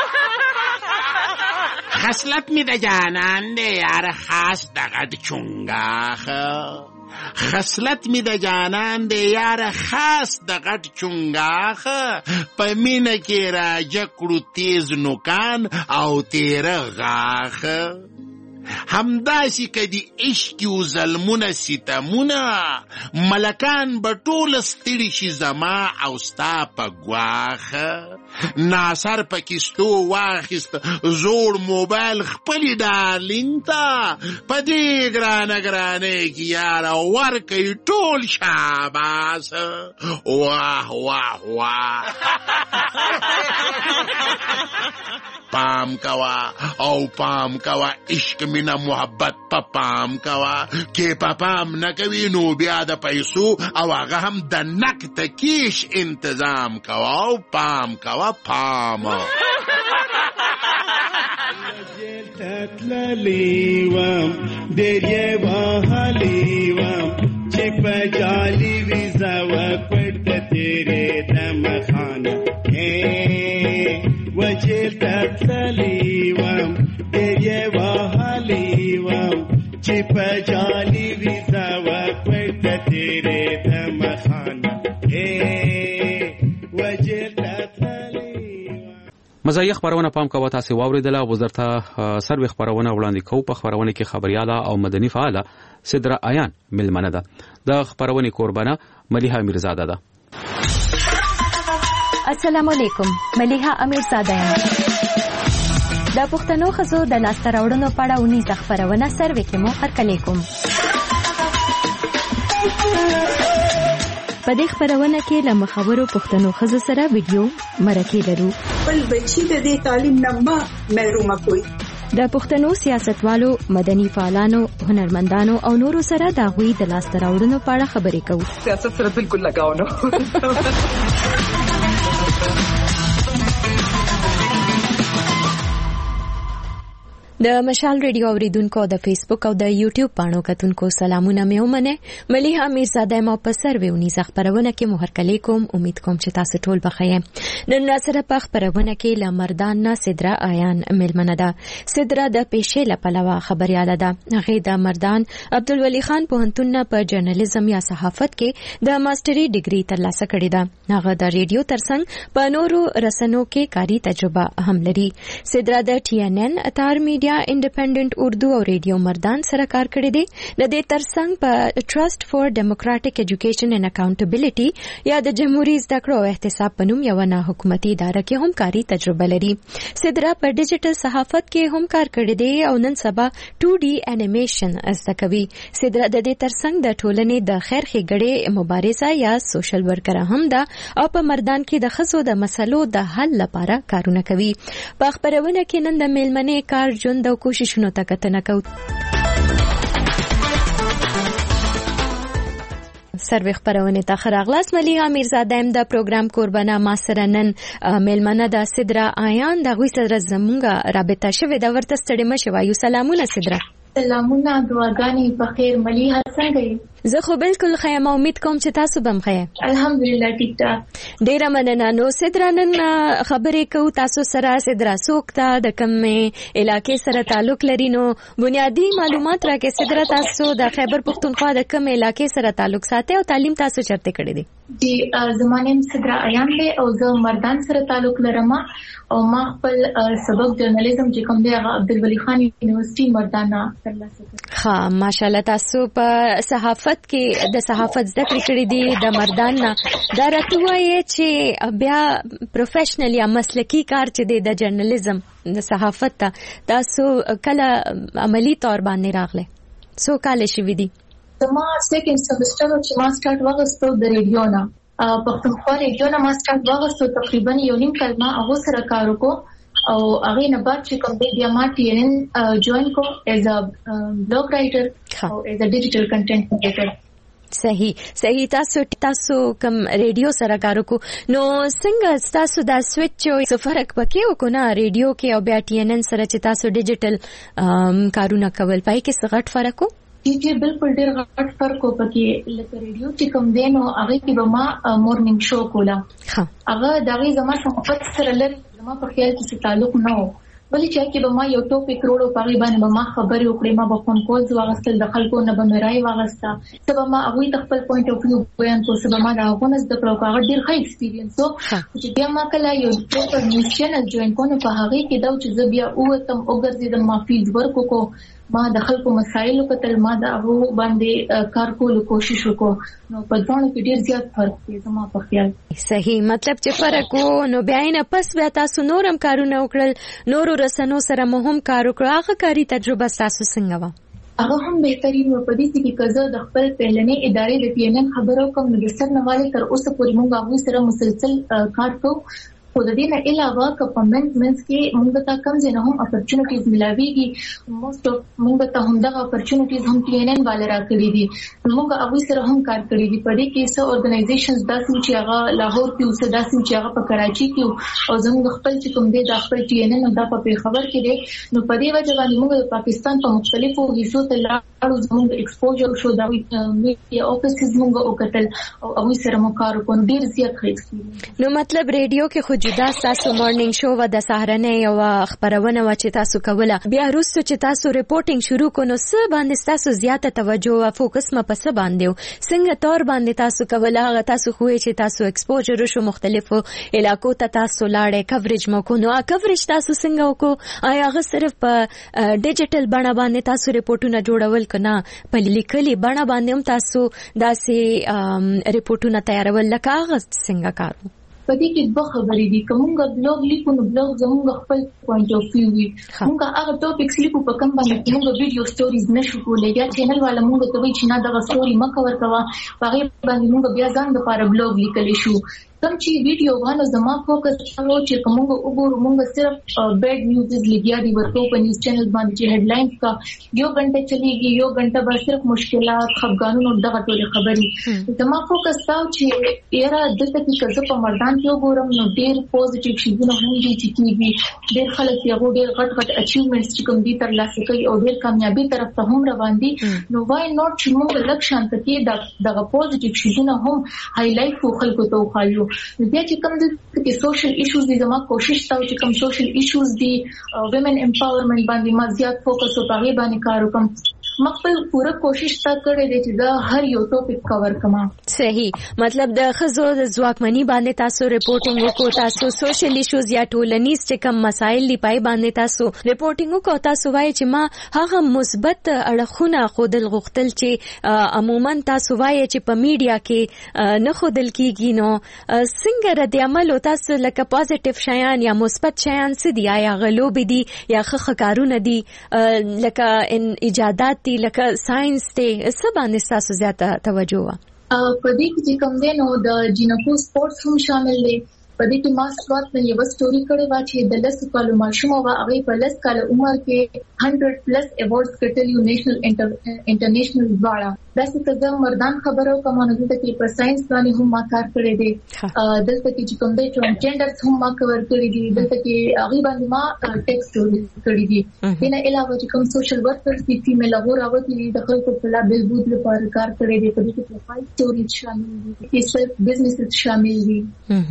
[SPEAKER 2] خصلت می د جانان دی یار خاص د غټ چونګاخه خصلت می د جانان دی یار خاص د غټ چونګاخه په مینه کې راجه کړو تیز نوکان او تیره غاخه همداسې که د عشق و ظلمونه ستمونه ملکان به ټوله ستړي شي زما او ستا په ګواښه ناصر پکې ستو واخیست زوړ موبایل خپلې ډارلینګ ته په دې ګرانه ګرانۍ کې یاره ورکوي ټول شاباس واه واه واه پام کوا او پام کوا عشق مینا محبت پا پام کوا که پا پام نکوی نو بیا د پیسو او هغه هم د نقد کیش انتظام کوا او پام کوا پام
[SPEAKER 6] تتللیوم دیریه واحلیوم چی پا جالی ویزا وکپرد تیره دمخانه وجل تتللیوم دیریه واحلیوم چی پا جالی ویزا وکپرد تیره دمخانه وجل
[SPEAKER 1] مزایي خبرونه پام کوه تاسو واوریدله وزارت سروي خبرونه وړاندې کوي په خبرونه کې خبرياله او مدني فعاله صدرا آیان ملمنه ده د خبرونه قربانه ملیحه امیرزاده ده
[SPEAKER 7] السلام علیکم ملیحه امیرزاده یم د پښتنو خزو د لاسته راوړنو په اړه ونی خبرونه سروي کې مو هرکلی کوم په دې خبرونه کې له مخاورو پښتنو خزو سره ویډیو مرکه لرو
[SPEAKER 8] بل بچی د دې تعلیم نه محروم کوي
[SPEAKER 7] د پښتنو سیاستوالو مدني فعالانو هنرمندانو او نورو سره د غوي د لاسته راوړنو په اړه خبرې کوو
[SPEAKER 8] سیاست سره بالکل لگاو نه
[SPEAKER 7] د مشال ریډیو اوریدونکو د فیسبوک او د یوټیوب پاڼو کتونکو سلامونه مې ومنه ملیحه امیرزاده ما په سروي ونی خبرونه کې مهرکلی کوم امید کوم چې تاسو ټول بخیر نن سره په خبرونه کې لمردان نه صدرا آیان ملمنه ده صدرا د پیښې لپاره خبرياله ده هغه د مردان عبدالولي خان پوهنتون په جرنالیزم یا صحافت کې د ماستري ډیګري ترلاسه کړې ده هغه د ریډیو ترڅنګ په نورو رسنیو کې کاری تجربه هم لري صدرا د ټي ان ان اتار میډیا انډیپندنٹ اردو او ریډیو مردان سره کار کړی دی د دې ترڅنګ په ټرست فور ډیموکراټک ایجوکیشن اینڈ اکاونټیبিলিټي یا د جمهوریت زده کړو او احتساب په نوم یو نه حکومتي اداره کې هم کاری تجربه لري صدرا په ډیجیټل صحافت کې هم کار کړی دی او نن سبا ټو ډي انیمیشن زده کوي صدرا د دې ترڅنګ د ټولنې د خیر ښېګړې مبارزه یا سوشل ورکر هم ده او په مردان کې د خزو د مسلو د حل لپاره کارونه کوي په خبرونه کې نن د میلمنې کار جون د کوششونو ته کتنه کوي سروي خبرونه ته خراغلاس ملیحه امیرزاده ام د پروګرام قربانه ما سره نن میلمنه د صدرا آیان د غوي سره زمونږه رابطه شوه د ورته ستړي مشه وایو سلامونه صدرا
[SPEAKER 9] سلامونه دعاګانې بخیر ملیحه څنګه یې
[SPEAKER 7] زه خو بالکل خیر، ما امید کوم چې تاسو بم خیر.
[SPEAKER 9] الحمدلله ټیک ټاک.
[SPEAKER 7] ډیره مننه. نو سدرا نن خبرې کوو تاسو سره. سدرا څوک ته د کومې علاقې سره تعلق لري؟ نو بنیادی معلومات راکې سدرا، تاسو د خیبر پختونخوا د کومې علاقې سره تعلق ساتي او تعلیم تاسو چرته کړی دی؟
[SPEAKER 9] جی زمانه سدرا ایان دی او زه مردان سره تعلق لرم او ما خپل سبق جرنالیزم چې کوم دی هغه عبدالولی خان یونیورسيټي مردان ترلاسه کړ.
[SPEAKER 7] ها ماشاءالله. تاسو په صحافت کې د صحافت زده کړې کړې دي د مردان نه. دا راته وایي چې بیا پروفیشنل یا مسلکی کار چې دی د جرنالیزم د صحافت ته تاسو کله عملی تور باندې راغله؟ څو کال شوي دي؟
[SPEAKER 9] زما سیکنډ سمستر چې ما سٹارټ واغستو د ریډیو نه، پښتونخوا ریډیو نه ما سٹارټ واغستو، تقریبا یو نیم کال ما هغه سره کار وکړو او هغه نه بعد چې کوم دی بیا ما ټي ان ان جوائن کو ایز ا بلاګ رائټر او ایز ا ډیجیټل کنټینټ کریئټر.
[SPEAKER 7] صحیح صحیح. تاسو تاسو کوم ریډیو سره کار وکړو، نو څنګه تاسو دا سویچ او څه فرق پکې وکړو نه ریډیو کې او بیا ټي ان ان سره چې تاسو ډیجیټل کارونه کول، پای کې څه غټ فرق وکړو؟
[SPEAKER 9] چې بالکل ډېر غټ فرق و پکې. لکه ریډیو چې کوم دی نو هغه کې به ما مورنینګ شو کوله، هغه دغه زما صحافت سره لري، زما په خیال کې تعلق نه و، بلې چې کې به ما یو ټاپک وروړو پغې باندې به ما خبرې وکړې، ما به فون کولز واغستل، د خلکو نه به مې رائے واغسته، څه به ما هغوی ته خپل پوینټ اف ویو بیان کړو، څه به ما د هغو نه زده کړو. هغه ډېر ښه ایکسپیرینس و چې بیا ما کله یو پروپر نیوز چینل جوین کړو نو په هغې کې دا چې زه بیا ووتم وګرځېدم، ما فیلډ ورک وکړو، ما د خلکو مسایلو کتل، ما د هغو باندې کار کولو کوشش وکړو، نو په ځوانو کې ډېر زیات فرق دی زما په خیال.
[SPEAKER 7] صحیح. مطلب چې فرق وو نو بیا نه پس بیا تاسو نورم کارونه وکړل، نورو رسنو سره مهم کار وکړو. هغه کاری تجربه تاسو څنګه و؟
[SPEAKER 9] هغه هم بهترین و په دې کې چې د خپل پهلنې ادارې د پی ان ان خبرو کوم د سر نواله تر اوسه پورې موږ هغه سره مسلسل کار کوو. خو د دې نه علاوه کمنټ منس کې موږ ته کم ځنه هم اپورچونټیز ملاويږي، موست اف موږ ته هم دغه اپورچونټیز هم ټي ان ان والے راکړي دي، موږ هغه سره هم کار کړی دی. په دې کې څو اورګنایزیشنز داسې چې هغه لاهور کې اوسه، داسې چې هغه په کراچي کې او زموږ خپل چې کوم دی د خپل ټي ان ان د په خبر کې دی، نو په دې وجه باندې موږ د پاکستان په مختلفو حصو ته لاړو، زموږ ایکسپوژر شو دا میډیا افیسز موږ وکتل او هغه سره مو کار وکړو، ډیر زیات ښه ایکسپیرینس.
[SPEAKER 7] نو مطلب ریډیو کې خو جدا تاسو مارنینګ شو و د سهارنۍ او خبرونه و چې تاسو کوله، بیا وروسته چې تاسو ریپورټینګ شروع کړو نو څه باندې تاسو زیاته توجه او فوکس ما پس باندې و څنګه تور باندې تاسو کوله؟ هغه تاسو خو چې تاسو ایکسپوژر شو مختلفو علاقو ته تاسو لاړې، کوریج مو کو، نو کوریج تاسو څنګه وکړو؟ آیا هغه صرف په ډیجیټل بڼه باندې تاسو ریپورټونه جوړول کنه په لیکلي بڼه باندې هم تاسو داسې ریپورټونه تیارول؟ لکه هغه څنګه کارو؟
[SPEAKER 9] په دې کې دوه خبرې دي. کومه بلاګ لیکو نو بلاګ زموږ خپل پوینټ اف ویو وي، موږ هغه ټاپکس لیکو په کوم باندې موږ ویډیو سټوریز نشو کولای، یا چینل والا موږ ته وایي چې نه دغه سټوري ما کور کوا، هغه باندې موږ بیا ځان د لپاره بلاګ لیکلی شو. کوم چې ویډیو باندې زما فوکس شاو چې کومه وګورو موږ صرف بیډ نیوزز لګیا دي ورته په نیوز چینل باندې چې هډلاینز کا یو غنټه چلیږي، یو غنټه به صرف مشکلات، خفګانونو دغه ټول خبرې. زما فوکس تاو چې یاره دلته کې څه په مردان کې وګورم نو ډېر پوزټیو شیونه هم دي چې کیږي، ډېر خلک یې هغه ډېر غټ غټ اچیومنټس چې کوم دي ترلاسه کوي او ډېر کامیابی طرف ته هم روان دي، نو وای نوٹ چې موږ لږ شانت کې دغه پوزټیو شیونه هم هایلایټ کو خلکو ته وخایو. بیا چې کوم د سوشل ایشوز دي زما کوشش تاو چې کوم سوشل ایشوز دي ویمن امپاورمنت باندې ما زیات فوکس او هغه باندې کار وکم. مخفل پوره کوشش تا کړې دي چې دا هر یو ټاپک کور کما.
[SPEAKER 7] صحیح. مطلب د خزو د ځواکمنۍ باندې تاسو ریپورټینګ وکړو، تاسو سوشل ایشوز یا ټولنیز چې کوم مسایل دی پای باندې تاسو ریپورټینګ وکړو، تاسو وایي چې ما هغه مثبت اړخونه خودل غوښتل چې عموما تاسو وایي چې په میډیا کې نه خودل کیږي، نو څنګه رد عمل او تاسو لکه پوزټیو شیان یا مثبت شیان څه دی؟ یا غلوب دي یا ښه کارونه دي لکه ایجادات لکه ساينس ته څه باندې تاسو زیاته توجه وا؟
[SPEAKER 9] په دې کې کوم دی نو د جینکو سپورتس هم شامل دي، په دې کې ما سوات نه یو سټوري کړې و چې د لس کالو ماشوم او هغه په لس کال عمر کې هندرد پلس ایوارډز ګټلي نېشنل انټرنیشنل واړه دا څه د مردان خبرو کوم نه د کې په ساينس باندې هم ما کار کړی دی دلته کې چې کوم د ټرانسجنډرز هم ما کور کړی دي دلته کې هغه باندې ما ټیکسټ کړی دي دنه علاوه چې کوم سوشل ورکرز دي فیمیل هغه راوځي د خلکو په لا بهبود لپاره کار کړی دی په دې کې پروفایل سټوري شامل دي سیلف بزنس شامل دي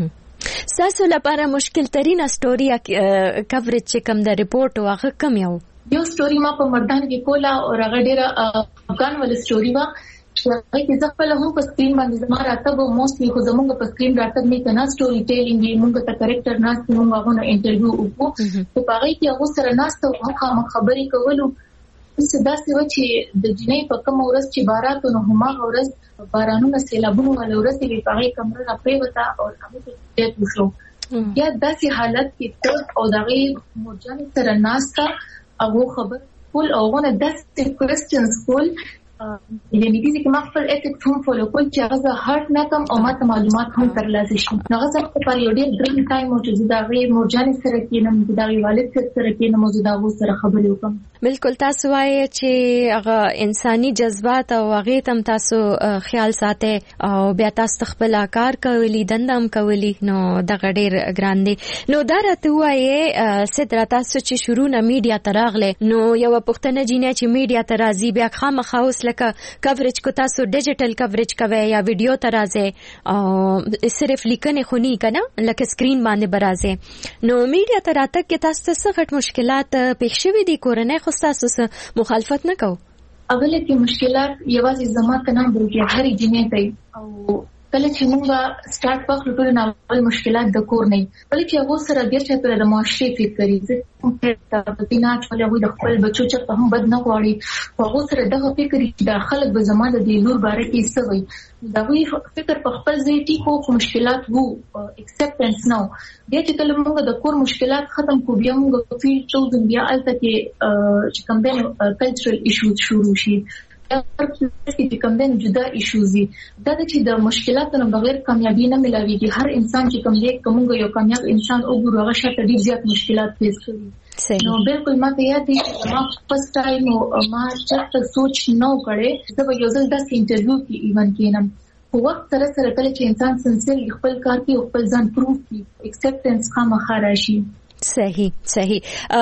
[SPEAKER 7] ساسو لپاره مشکل ترين سټوري کوریج چې کوم د ریپورت واغه کم یو
[SPEAKER 9] یو سټوري ما په مردان کې کولا او هغه ډیره افغان ول سټوري وا چې هغه خپل هم په سکرین باندې زما راته به موستلی خو زمونږ په سکرین راته نه کنه سټوري ټیلینګ موږ ته کریکټر ناس موږ هغه انټرویو وکړو په هغه کې هغه سره ناس ته هغه خبرې کولو څه داسې و چې د جنې په کوم ورځ چې باراتونه هم هغه ورځ بارانونه سیلابونه ول ورځ په هغه کمره راپې وتا او هغه ته ډېر وشو یا داسې حالت کې ته او دغه مرجان سره ناس ته هغه خبر کول او غو نه داسې کوېسچنز کول یعنی دې کې ما خپل اټیک هم فالو کول چې هغه هارت نه کم او ماته معلومات هم ترلاسه شي هغه څه په یو ډېر ډریم ټایم او چې دا غي مرجان سره کې نه د دغه والد سره کې نه موجوده وو سره خبرې وکم
[SPEAKER 7] بالکل تاسو وایي چې هغه انساني جذبات او هغه تم تاسو خیال ساتي او بیا تاسو خپل کار کوي دندم کوي نو دغه ډېر ګران دي نو دا راته وایي ستر تاسو چې شروع نه میډیا تراغله نو یو پښتنه جینې چې میډیا ترازی بیا خامخا اوس لکه کوریج کو تاسو ډیجیټل کوریج کوي یا ویډیو ترازه او صرف لیکنه خونی کنه لکه سکرین باندې برازه نو میډیا تراته کې تاسو څه غټ مشکلات پېښ شوي دي کورنۍ خو تاسو مخالفت نه کو
[SPEAKER 9] اوله کې مشکلات یوازې زما ته نه بلکې هر جنې ته او کله چې موږ سٹارټ وکړو ټول ناول مشکلات د کور نه بلکې چې هغه سره ډېر څه پر د معاشري فکرې چې په دې نه چې له د خپل بچو چې په هم بد نه غواړي هغه سره دغه فکر چې د خلک به زماده د لور باره کې څه وي دا وی فکر په خپل ځای ټیکو مشکلات وو اکسپټنس نو بیا چې کله موږ د کور مشکلات ختم کو بیا موږ فیل چوزن بیا البته کې چې کوم د کلچرل ایشوز شروع شي چې کوم د جدا ایشوز دي دا چې د مشکلاتونو بغیر کامیابی نه ملاويږي هر انسان چې کوم دی کومه یو کامیاب انسان او ګورو هغه شته ډیر زیات مشکلات فیس کوي نو بالکل ما ته یاد دي چې ما فرست ټایم ما چې سوچ نو کړې دا یو ځل د انټرویو کې ایون کینم په وخت سره سره کله چې انسان سنسل خپل کار کوي او خپل ځان پروف کوي اکسپټنس خامخا راشي
[SPEAKER 7] صحیح صحیح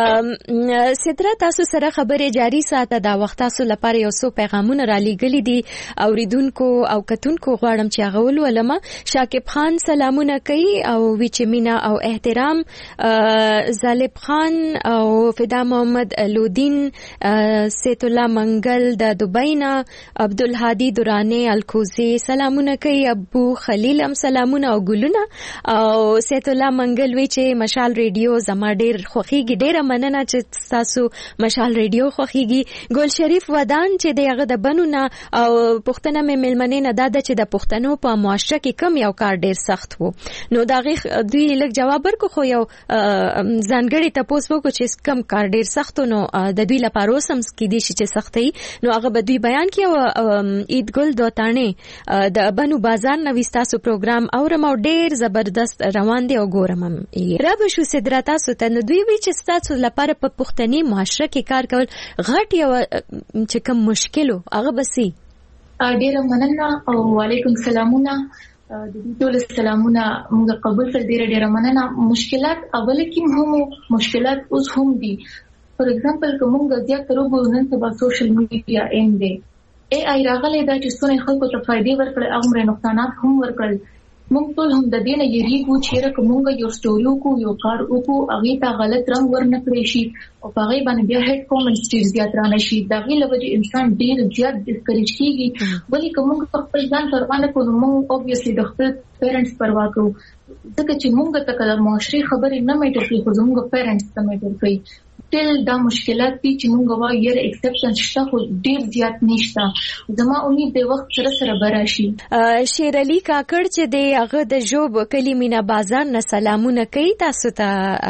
[SPEAKER 7] ستر تاسو سره خبرې جاری ساته دا وخت تاسو لپاره یو څو پیغامونه را لېږلي دي اوریدونکو او کتونکو غواړم چې هغه ولولم شاکب خان سلامونه کوي او وچ مینا او احترام زالب خان او فدا محمد لودین سیت الله منګل د دوبینا عبدالهادي دورانه الکوزي سلامونه کوي ابو خلیل هم سلامونه او ګلونه او سیت الله منګل وی چې مشال ریډیو زما ډیر خوخیږي ډیره مننه چې تاسو مشال ریډیو خوخیږي ګل شریف ودان چې دغه د بنونه او پښتنه مې ملمنې نه داده چې د پښتنو په معاشره کې کم یو کار ډیر سخت وو نو دا غي دوی لږ جواب ورکو خو یو ځانګړي تاسو وکړو چې کم کار ډیر سخت نو د دوی لپاره اوسم کې دي چې سختي نو هغه به دوی بیان کړي عید ګل دوتانه د بنو بازار نو تاسو پروګرام اورم او ډیر زبردست روان دی او ګورم یې رب شو صدرات تاسو ته نو دوی وی چې تاسو لپاره په پښتني معاشره کې کار کول غټ یو چې کوم مشکلو هغه بسي
[SPEAKER 9] ډیره مننه او وعلیکم سلامونه د دې ټول سلامونه موږ قبول کړ ډیره ډیره مننه مشکلات اول کې هم مشکلات اوس هم دي فور ایگزامپل کومه زیات تر وګورئ نن په سوشل میډیا ایم دی ای آی راغلی دا چې څونه خلکو ته فائدې ورکړي او عمر نقصانات هم ورکړي موږ ټول هم د دې نه یریږو چې راکومه یو سټوري کو یو کار وکړو هغه ته غلط رنگ ورنکړي شي او هغه باندې بیا هټ کومنټس ډیر زیات رانه شي دا غي لوي انسان ډیر زیات ډسکریج کیږي ولې کوم خپل ځان پروا نه کوو موږ اوبویسلی د خپل پیرنټس پروا کوو ځکه چې موږ ته کله معاشري خبرې نه مېټر کوي خو موږ پیرنټس ته مېټر کوي سټیل دا مشکلات دي چې موږ وایو یره اکسپټنس شته خو ډیر زیات نشته. زما امید د وخت سره سره براشي.
[SPEAKER 7] شیر علي کاکړ چې د هغه د جوب کلی مینا بازار نه سلامونه کوي تاسو ته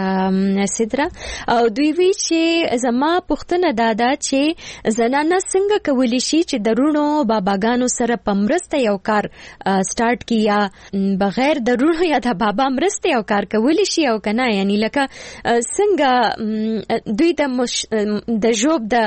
[SPEAKER 7] سدرا او دوی وی چې زما پوښتنه دادا چې زنانه څنګه کولی شي چې درونو باباګانو سره پمرسته یو کار سٹارټ کیا بغیر درونو یا د بابا مرسته یو کار کولی شي او کنه یعنی لکه څنګه دوی د مش... د جوب د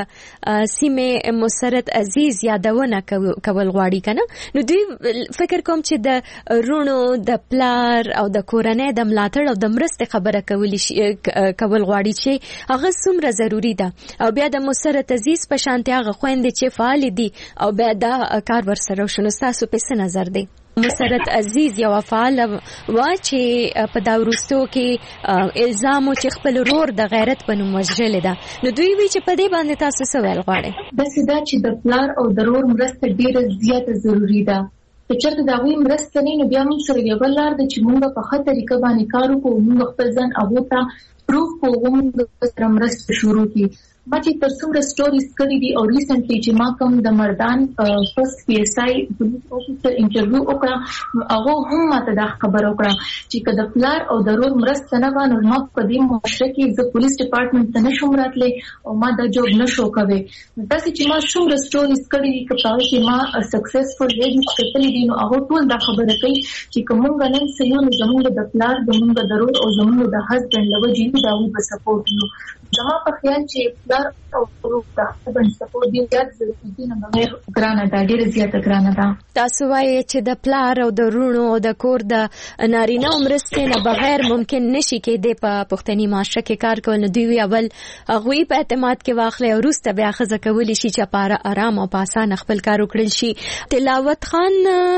[SPEAKER 7] سیمه مسرت عزیز یادونه کول غواړي کنه نو دوی فکر کوم چې د رونو د پلار او د کورنۍ د ملاتړ او د مرسته خبره کولی شي کول غواړي چې هغه څومره ضروری ده او بیا د مسرت عزیز په شانتي هغه خويندې چې فعال دي او بیا دا کار ورسره شنو تاسو په څه نظر دی؟ مسرت عزیز یو فعال وا چې په دا ورستو کې الزام او چې خپل رور د غیرت په نوم وژل ده نو دوی وی چې په دې باندې تاسو څه ویل غواړئ؟
[SPEAKER 9] بس دا چې د پلار او د رور مرسته ډیره زیاته ضروری ده. که چېرته دا وی مرسته نه نو بیا موږ سره یو بل لار ده چې موږ په خاطر طریقه باندې کار وکړو موږ خپل ځان هغه ته پروف کوو موږ سره مرسته شروع کړو. ما چې تر څومره سټوریز کړې دي او ریسنټلی چې ما کوم د مردان فرست پی اس آی پولیس افیسر انټرویو وکړه هغه هم ماته دا خبر وکړه چې کله پلار او ضرور مرسته نه وانه ما په دې معاشره کې د پولیس ډپارټمنټ ته نشم راتلې او ما دا جوب نشو کوي. تاسو چې ما څومره سټوریز کړې دي کله چې ما سکسسفل لیډي کتلې دي نو هغه ټول دا خبره کوي چې کومه نن سيو نه زموږ د پلار زموږ د ضرور او زموږ د هسبند لوجي دا وي په سپورټ نو زما په خیال چې پلار او ورور د هسبند سپورټ دی زیات ضروري دي نه بغیر ګرانه دا ډیره زیاته ګرانه ده.
[SPEAKER 7] تاسو وایي چې د پلار او د رونو او د کور د نارینه مرستې نه بغیر ممکن نشي کېدی په پښتني معاشره کې کار کول. دوی وی اول هغوی په اعتماد کې واخلې او وروسته بیا ښځه کولی شي چې په آرام او په اسانه خپل کار وکړل شي. تلاوت خان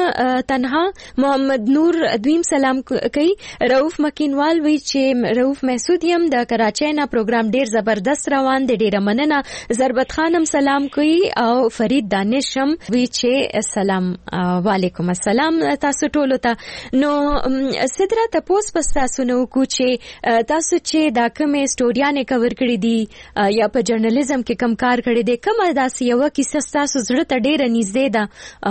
[SPEAKER 7] تنها محمد نور دویم سلام کوي. رؤوف مکینوال وی چې رؤوف محسود یم د کراچۍ نه پروګرام ډیر زبردست روان دی ډیره مننه. ضربت خانم سلام کوي او فرید دانشم وی چې سلام وعلیکم السلام تاسو ټولو ته. نو سدرا تاسو پس تاسو نو کو چې تاسو چې دا کومه سټوریانه کور کړې دي یا په جرنالیزم کې کم کار کړی دی کومه داسې یو کیسه تاسو زړه ته ډیره نږدې ده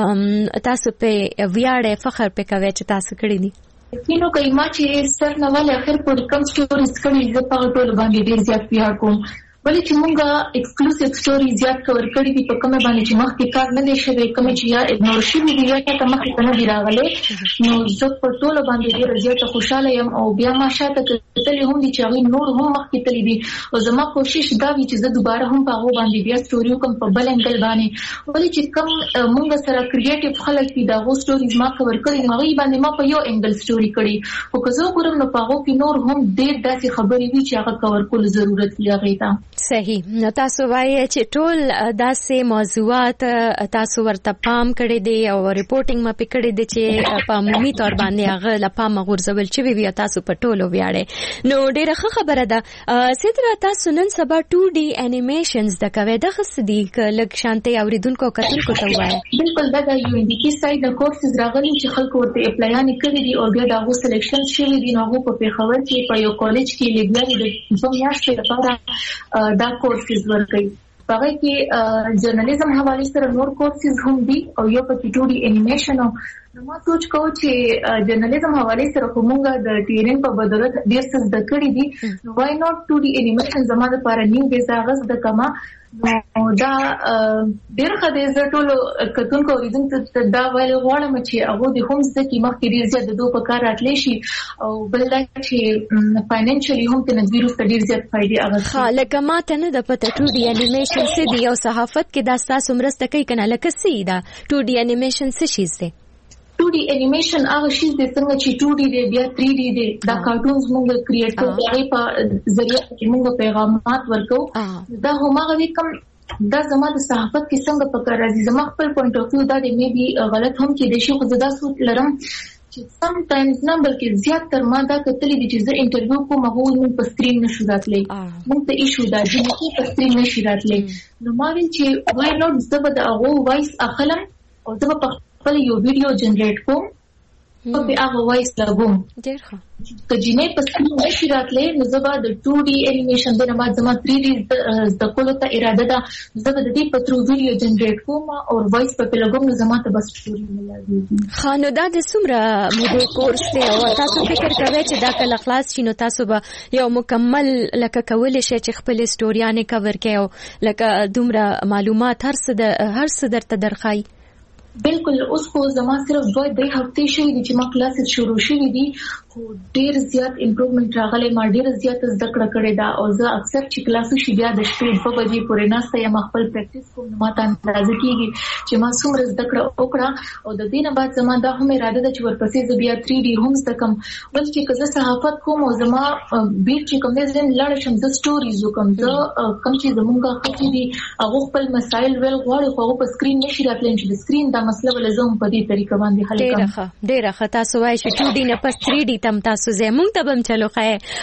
[SPEAKER 7] تاسو په ویاړ فخر په کوي چې تاسو کړی دي؟
[SPEAKER 9] کینو کای ما چې سر نه ول اخر پورې کم سټوریز کړي زه په ټول باندې ډیر زیات پیار کوم ولې چې مونږه ایکسکلوسیو سټوري زیات کور کړی دي په کومه باندې چې مخکې کار نه دی شوی کومه چې یا اګنور شوی دی یا ته مخکې نه دی راغلی نو زه په ټول باندې ډیر زیات خوشاله یم او بیا ما شاته کتلې هم دي چې هغه نور هم مخکې تللی دي او زما کوشش دا وی چې زه دوباره هم په هغه باندې بیا سټوري کوم په بل انګل باندې ولې چې کوم مونږ سره کریټیو خلک دي دا غو سټوریز ما کور کړی هغه باندې ما په یو انګل سټوري کړی او که زه ګورم نو په هغه کې نور هم ډیر داسې خبرې وی چې هغه کور کول ضرورت لري تا.
[SPEAKER 7] صحیح. نو تاسو وایي چې ټول داسې موضوعات تاسو ورته پام کړی دی او ریپورټینګ ما پکړی دی چې په عمومي تور باندې هغه لپام غورځول چې وی تاسو په ټولو ویاړې نو ډیره ښه خبره ده. سدرا تاسو نن سبا ټو ډي انیمیشنز د کوي د خصدي لک شانتي اوریدونکو کتونکو ته وایي
[SPEAKER 9] بالکل دا د یو ان ډي کی سایت د کورسز راغلي چې خلک ورته اپلایان کړی دي او بیا دا غو سلیکشن شوی دي نو په پیښور کې په یو کالج کې لګیاري د دوه میاشتې لپاره دا کورسز ورکړي هغه کې جرنالیزم حواله سره نور کورسز هم دي او یو په ټو ډي انیمیشن نو ما سوچ کو چې جرنالیزم حواله سره کومه د ټیرین په بدولت ډیر څه د کړی دي وای ناٹ ټو ډي انیمیشن زموږ لپاره نیو بیزاغز د کما نو دا ډیر خدای زه ټول کتونکو اوریدونکو ته دا ویل غواړم چې هغه د هم ځکه چې مخکې ډیر زیات د دوه په کار راتلی شي او بل دا چې فاینانشلی هم ته نظیر ډیر زیات فائدې اغوستي.
[SPEAKER 7] لکه ماته نه د پته ټو ډي انیمیشن څه دی او صحافت کې دا تاسو مرسته کوي کنه لکه څه دا ټو ډي انیمیشن څه شي دی؟
[SPEAKER 9] ټو ډي انیمیشن هغه شی د څنګه چې ټو ډي دی بیا تھری ډي دی دا کارټونز موږ کریټ کوو هغه په ذریعہ کې موږ پیغامات ورکو دا همغه کوم دا زما د صحافت کې څنګه پکار راځي زما خپل پوینټ اف ویو دا د می بي غلط هم کې د شي خو زدا سوچ لرم چې سم ټایمز نه بلکې زیات تر ما دا کتلې دي چې زه انټرویو کوم هغه موږ په سکرین نشو راتلې موږ ته ایشو دا چې موږ په سکرین نشي راتلې نو ما ویل چې وای نوټ زه به د هغه وایس اخلم او زه په خپل یو ویډیو جنریټ کوم په هغه وایس لګوم.
[SPEAKER 7] ډېر ښه.
[SPEAKER 9] که جنې په سکرین نشي راتلې نو زه به د ټو ډي انیمیشن د نماز زما تھری ډي زده کولو ته اراده ده. زه به د دې په ترو ویډیو جنریټ کوم او وایس په لګوم نو زما ته بس سټوري ملایږي.
[SPEAKER 7] ښه، نو دا د څومره مودې کورس دی او تاسو فکر کوئ چې دا کله خلاص شي نو تاسو به یو مکمل لکه کولی شئ چې خپل سټوریانې کور کړئ او لکه دومره معلومات هر څه هر څه درته درخایي؟
[SPEAKER 9] بالکل. اوس خو زما صرف دوه درې هفتې شوي دي چې ما کلاسز شروع شوي دي، خو ډېر زیات امپروومنټ راغلی. ما ډېره زیاته زده کړه کړې ده او زه اکثر چې کلاس وشي بیا د شپې دوه بجې پورې ناسته یم خپل پریکټس کوم نو ما ته اندازه کېږي چې ما څومره زده کړه وکړه. او د دې نه بعد زما دا هم اراده ده چې ورپسې زه بیا تھری ډي هم زده کړم. بل چې که زه صحافت کوم او زما بیټ چې کوم دی زه لاړه شم زه سټوریز وکړم. زه کوم چې زمونږ ښځې دي هغه خپل مسایل ویل غواړي خو هغه په سکرین نشي راتلی چې د سکرین دا مسله به زه هم په دې طریقه باندې حل کړم.
[SPEAKER 7] ډېره ښه ډېره ښه. تاسو وایئ چې ټو ډي نه پس تھری ډي تم تاسو ځئ. مونږ ته به هم چلو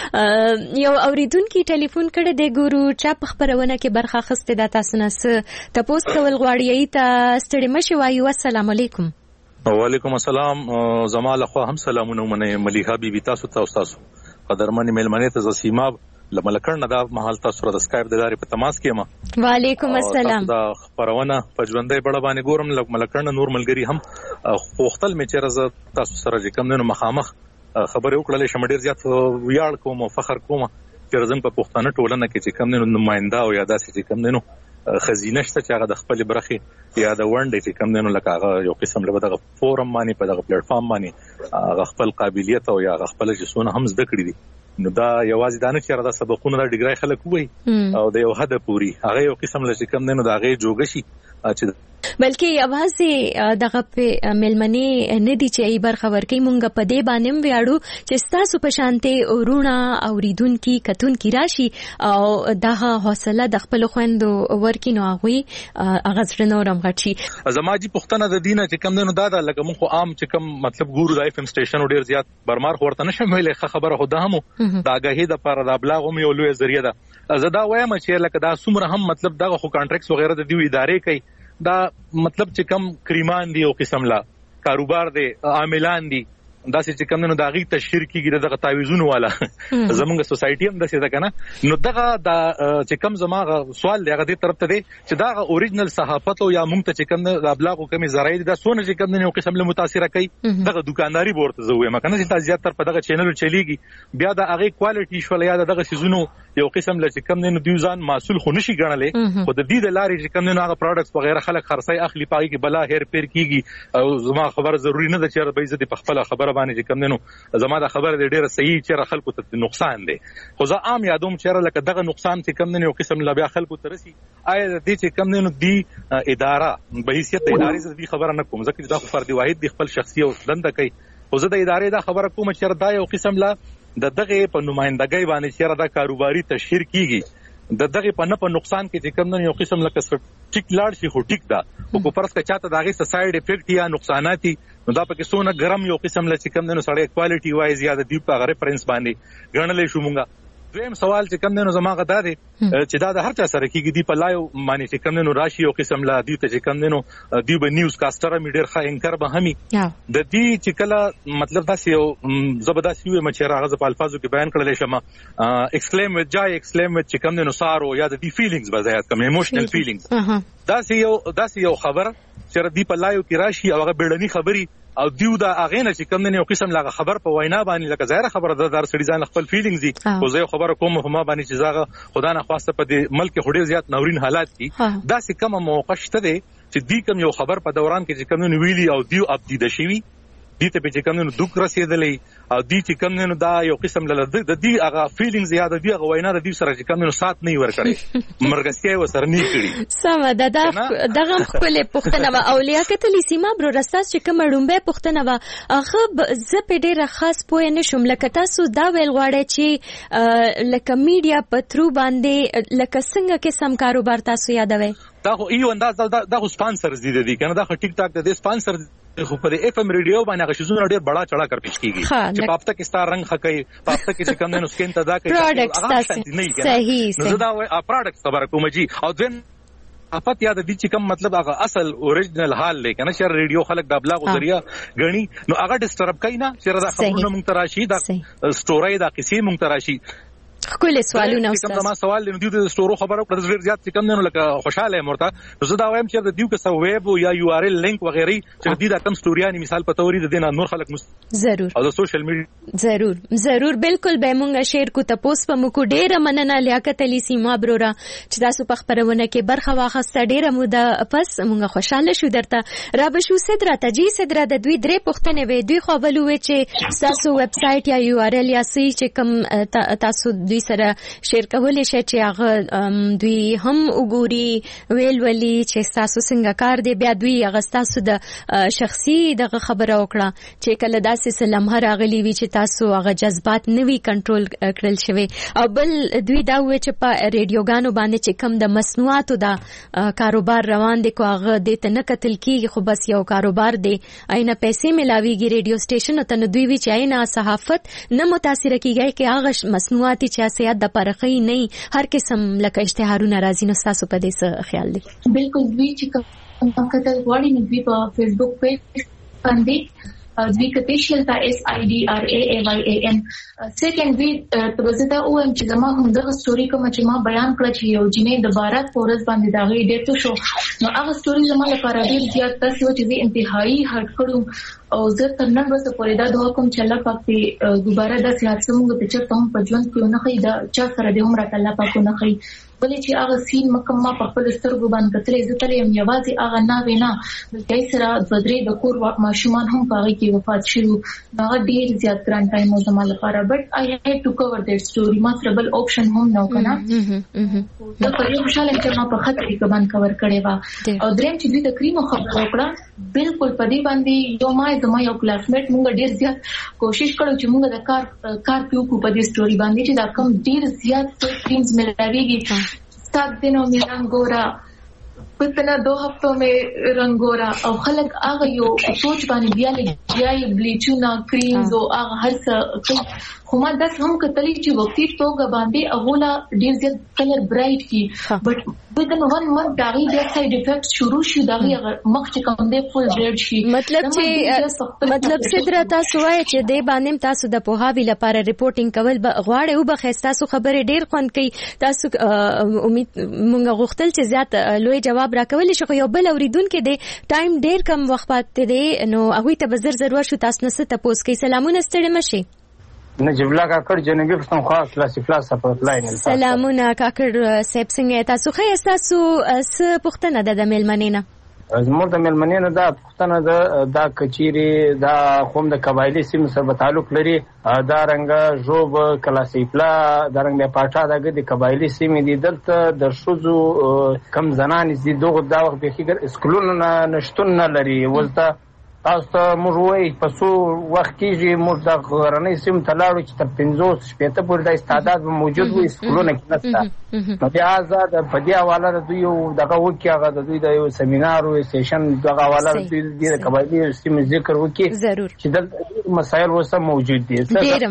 [SPEAKER 7] ښایي. یو اورېدونکي ټلیفون کړی دی، ګورو چا په خپرونه کې برخه اخیستې ده. تاسو نه څه تپوس کول غواړي؟ هغې ته ستړې مه شئ، وایو السلام علیکم.
[SPEAKER 10] وعلیکم السلام. زما لخوا هم سلامونه ومنئ ملیحه بیبي، تاسو ته او ستاسو قدرمنې مېلمنې ته. زه سیماب له ملکړ نه دا مهال تاسو سره د سکایپ د لارې په تماس کې یم.
[SPEAKER 7] وعلیکم السلام.
[SPEAKER 10] دا خپرونه په ژوندۍ بڼه باندې ګورم. له ملکړ نه نور ملګري هم غوښتل مې چې زه تاسو سره چې کوم دی نو مخامخ خبرې وکړلې شم. ډېر زیات ویاړ کوم او فخر کوم چې زموږ په پښتانه ټولنه کې چې کوم دی نو نماینده او یا داسې چې کوم دی نو خزینه شته چې هغه د خپلې برخې یا د ونډې چې کوم دی نو لکه هغه یو قسم له دغه فورم باندې په دغه پلیټ فارم باندې هغه خپل قابلیت او یا هغه خپل چې څونه هم زده کړي دي. نو دا یوازې دا نه چې دا سبقونه دا ډیګرای خلک وایي او د یو حد پوري هغه یو قسم له چې کوم دی نو د هغې جوګه شي چې
[SPEAKER 7] بلکې یوازې دغه په مېلمنې نه دي چې ای برخه ورکوي. مونږ په دې باندې هم ویاړو چې ستاسو په شانتې وروڼه اورېدونکي کتونکي راشي او دغه حوصله د خپلو خویندو ورکړي نو هغوی هغه زړه نور هم غټ شي.
[SPEAKER 10] زما جي پوښتنه د دې نه چې کوم دی نو دا ده لکه مونږ خو عام چې کوم مطلب ګورو د اف ام سټیشن ډېر زیات برمار خو ورته نشم ویلی. ښه خبره خو دا هم د آګاهۍ دپاره د ابلاغ هم یو لویه ذریعه ده. زه دا وایم چې لکه دا څومره هم مطلب دغه خو کانټریکټس وغیره د دوی ادارې کوي. دا مطلب چې کم کریمان دي او قسم لا کاروبار دي عاملان دي داسې چې کوم نو دا غي تشهیر کیږي دغه تعویذونو والا زمونږ سوسایټي هم داسې ده کنه. نو دغه دا چې کوم زماغه سوال دی هغه دې طرف ته دی چې دا اوریجنل صحافت او یا مونږ ته چې کوم د ابلاغو کمی ذرایع دا سونه چې کوم نو قسم له متاثر کوي دغه دکانداري ورته زوې مکنه چې تاسو زیات تر په دغه چینل چلیږي بیا دا هغه کوالټي شول یا دغه سيزونو یو قسم له چې کوم نو دیوزان مسؤل خو نشي ګڼلې خو د دې د لارې چې کوم نو هغه پروډکټس وغیرہ خلک خرڅي اخلي پای کې بلا هیر پیر کیږي او زما خبر ضروری نه ده چې به عزت په خپل خبره باندې چې کوم نو زما د خبره د ډیره صحیح چې خلکو ته نقصان دی. خو زه عام یادوم چې لکه دغه نقصان چې کوم نو قسم لا بیا خلکو ته رسي آیا د دې چې کوم نو دی اداره به حیثیت د ادارې زه دې خبره نه کوم ځکه دا فرد واحد دی خپل شخصي او دنده کوي. خو زه د ادارې دا خبره کوم چې دا یو قسم لا د دغه په نمائندګۍ باندې چې دا کاروباري تشهیر کیږي د دغه په نه په نقصان کې چې کوم نو یو قسم لکه ټیک لاړ شي خو ټیک دا او کو پرس کا چاته دغه ساید افیکټ یا نقصانات نو دا پکې سونه ګرم یو قسم لچ کوم نو سړی کوالټي وای زیاده دی په ریفرنس باندې غړنلې شو مونږه. دویم سوال چې کوم نو زما غدا دی چې دا د هر چا سره کېږي دی په لایو باندې چې کوم نو راشي یو قسم لا دی ته چې کوم نو دی به نیوز کاستر می ډیر ښه انکر به همي د دې چې کله مطلب دا یو زبردست یو مچ راغز په الفاظو کې بیان کړل شم ایکسکلیم وذ جای ایکسکلیم وذ چې کوم نو سارو یا د دې فیلینګز به زیات کوم ایموشنل فیلینګز دا یو دا یو خبر چې دی په لایو کې راشي او هغه بیړنی خبري او دیو دا اغه نه چې کوم نه یو قسم لا خبر په وینا باندې لکه ظاهر خبره ده در سړي ځان خپل فیلینګز دي خو زه خبره کوم په ما باندې چې زاغه خدا نه خواسته په دې ملک هډیر زیات نورین حالات دي دا سې کوم موقع شته دي چې دی کوم یو خبر په دوران کې چې کوم نو ویلي او دیو اپډیټ شي دي ته چې کوم نو دوک رسیدلې او دي چې کوم نو دا یو قسم له د دې هغه فیلینګز زیاده دی هغه وینا د دې سره چې کوم نو سات نه ور کړی مرګسکه و سر نه کړی
[SPEAKER 7] سم دا دغه خپل پښتنه او لیاقت لیسیما برو رستاس چې کوم ډومبه پښتنه وا هغه ز په ډیره خاص پوه نه شوم لکه تاسو دا ویل غواړی چې لکه میډیا په ترو باندې لکه څنګه قسم کاروبار تاسو یادوي
[SPEAKER 10] دا خو یو انداز دا د سپانسرز دي دي کنه دا ټیک ټاک د سپانسر خو په اف ام ریډیو باندې هغه شزونه ډیر بڑا چړا کر پیش کیږي چې پاپتا کې ستار رنگ خکې پاپتا کې چې کوم نو سکین ته دا کوي
[SPEAKER 7] پروډکټس صحیح
[SPEAKER 10] نو دا وای پروډکټس خبره کوم جی او ځین افت یا د دې چې کوم مطلب هغه اصل اوریجنل حال لیکنه چې ریډیو خلک د ابلاغ ذریعہ غني نو هغه ډیسټرب کوي نه چې دا خبرونه مونږ تراشي دا سټوري دا قصې مونږ تراشي
[SPEAKER 7] خپل سوالونه
[SPEAKER 10] استاد کوم سوال لنو د سټورو خبرو پر ډیر زیات چې کوم نه لکه خوشاله مرته زه دا وایم چې د دیو کې سو ویب یا یو آر ال لینک وغیرہ چې د دې کوم سټوریانی مثال په توري د دینه نور خلک
[SPEAKER 7] ضرور
[SPEAKER 10] او د سوشل میډیا
[SPEAKER 7] ضرور ضرور بالکل به مونږه شیر کو تاسو په مکو ډیره مننه لیاقت علي سیما برورا چې تاسو په خبرونه کې برخه واخسته ډیره موده پس مونږه خوشاله شو درته را به شو صدره تجي صدره د دوی درې پښتنې وې دوی خو بلوي چې تاسو ویب سټ یا یو آر ال یا سي چې کوم تاسو دوی سره شیر کولای شي چې هغه دوی هم وګوري ویل ولي چې تاسو څنګه کار دی بیا دوی هغه تاسو د شخصي دغه خبره وکړه چې کله داسې سلام راغلی وي چې تاسو هغه جذبات نوي کنټرول کړل شوی او بل دوی دا وایي چې په ریډیوګانو باندې چې کم د مصنوعاتو د کاروبار روان دي کو هغه د ته نه قتل کیږي خو بس یو کاروبار دی اینه پیسې ملاويږي ریډیو سټیشن ته نو دوی وی چې اینه صحافت نه متاثر کیږي چې هغه مصنوعاتي چې سیاست د پرخی نه هر قسم لکه اشتهارونه راځي نو تاسو په دې څه خیال دی
[SPEAKER 9] بالکل دوی چې کوم کتل غواړي نو دوی په فیسبوک پیج باندې دوی کتیشل تا اس آی ډي آر ای ای واي ای ان سیکنډ وی ترزدا او ام چې زما هم دغه ستوري کوم چې ما بیان کړ چې یو جنې د بارات پورز باندې داغه ډیټو شو نو هغه ستوري زما لپاره ډیر زیات تاسو چې انتهایی هټ کړو او زه تر نن ورځې پورې دا دعا کوم چې الله پاک دې دوباره د سیاست موږ ته چرته هم په ژوند کې نه خي دا چا سره دې هم راته الله پاک نه خي بلې چې هغه سین مکمه په خپل سترګو باندې کتلې زه تلې یم یوازې هغه نه وینا د دې سره د درې د کور ماشومان هم پاره کې وفات شوه هغه ډیر زیات ګران ټایم و زما لپاره بټ آی هیډ ټو کور دیټ سټوري ما سره بل آپشن هم نه کنه دا په یو خوشاله چې ما په خطر کې باندې کور کړي وا او دریم چې دې د کریمو خبرو وکړه بالکل په دې باندې یو ما زما یو کلاسمیټ مونږ ډیر زیات کوشش کړو چې مونږ د کار کار پیو کو په دې سټوري باندې چې دا کم ډیر زیات کریمز ملاويږي सात दिनों में रंगोरा पितना दो हफ्तों में रंगोरा او خلک هغه یو سوچ باندې بیا لګیای بلیچونه کریمز او هغه هر څه خو ما داس هم کتلی چې وختي توګه باندې اغولا ډیر زیات کلر برایټ کی بټ within one month داغي د ساید افیکټ شروع شي داغي مخ چې کوم دی فل ریډ شي
[SPEAKER 7] مطلب چې مطلب صدر تاسو وایي چې د باندې تاسو د پوهاوی لپاره ریپورتینګ کول غواړي او بخښ تاسو خبره ډیر خوند کوي تاسو امید مونږ غوښتل چې زیات لوی جواب راکول شي خو یو بل اوریدونکو دی ټایم ډیر کم وخت پاتې دی نو هغه ته بزر ضرور شو تاسو نه ست پوس کوي سلامونه ستړي مشي
[SPEAKER 11] نجیب الله کاکړ جنوبي پښتون خوا کلاسي فلاس په لاین
[SPEAKER 7] سلامونه کاکړ سیب څنګه تاسو خې تاسو س پښتنه د ملمنینه
[SPEAKER 11] زموږ د ملمنینو دا پښتنه د دا کچيري دا قوم د قبایلی سیمو سره تعلق لري دا رنګ جوب کلاسي فلا دا رنګ پاټا دغه د قبایلی سیمې دي دلته د شوزو کم زنان دي دغه دا وخت به کېږي اسکولونه نشټون نه لري وزدا تاسو ته موږ وایي په څو وخت کېږي موږ د غرنۍ سیمو ته لاړو چې تر پنځوس شپېته پورې د استعداد موجود وي سکولونه کې نشته نو بیا آزاد په دې حواله د دوی دغه وکړي هغه د دوی د یو سیمینار او سیشن دغه حواله د دوی د قبایلي سیمې ذکر وکړي چې د مسایل وسه موجود دي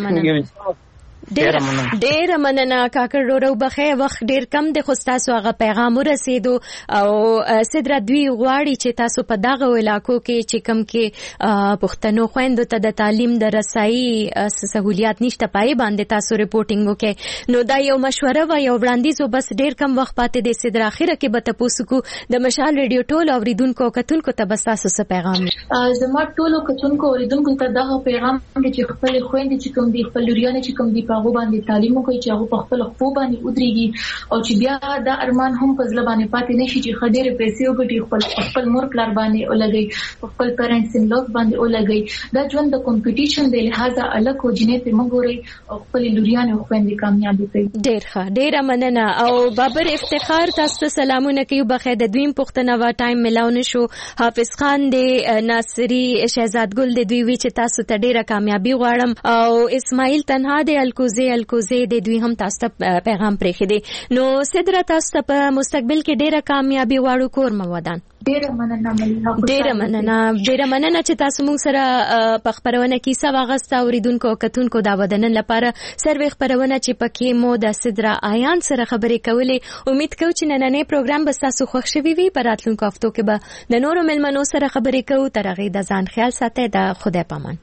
[SPEAKER 7] ډیر ډیر مننه کاکړ ورو بخې وخت ډیر کم د خوستاسو هغه پیغام ورسېدو او صدر دوی غواړي چې تاسو په دغه علاقو کې چې کم کې پښتنو خويندو ته د تعلیم د رسایي سہولیات نشته پای باندې تاسو ریپورتینګ وکړي نو دا یو مشوره و یو وړاندیز بس ډیر کم وخت پاتې د صدر اخیره کې به تاسو کو د مشال ریډیو ټول اوریدونکو کتونکو ته بس تاسو څه پیغام
[SPEAKER 9] زما ټول کتونکو اوریدونکو ته دغه پیغام چې خپل خويندې چې کوم دي خپل لوريانه چې کوم دي هغه باندې تعلیم کوي چې هغه په خپل خپل باندې ودرېږي او چې بیا دا ارمان هم په ځل باندې پاتې نشي چې خډيره پیسې وګټي خپل خپل مور پلار باندې ولګي خپل پیرنټس ان لوز باندې ولګي دا ژوند د کمپټیشن د لحاظه الګ او جنې ته مګوري او خپل لوريانه خو باندې کامیابی کوي
[SPEAKER 7] ډېر ښه ډېر مننه او بابر افتخار تاسو سلامونه کوي بخیر د دویم پښتنه وا ټایم ملاو نشو حافظ خان دی ناصری شهزاد ګل دی دوی وی چې تاسو ته ډېره کامیابی غواړم او اسماعیل تنها دی الکو الکوزي الکوزي د دوی هم تاسو ته پیغام پرېښی دی. نو صدرا تاسو ته په مستقبل کې ډیره کامیابی واړو کور مودان.
[SPEAKER 9] ډیره مننه
[SPEAKER 7] ډیره مننه ډیره مننه چې تاسو موږ سره په خبرونه کې څه واغسته اوریدونکو کتونکو دا ودنن لپاره سروي خبرونه چې پکې مو د صدرا آیان سره خبرې کولې. امید کوم چې نننې پروګرام به تاسو خوښ شوي وي. په راتلونکو هفتو کې به د نورو ملمنو سره خبرې کوو. تر هغې د ځان خیال ساتئ. د خدای پامان.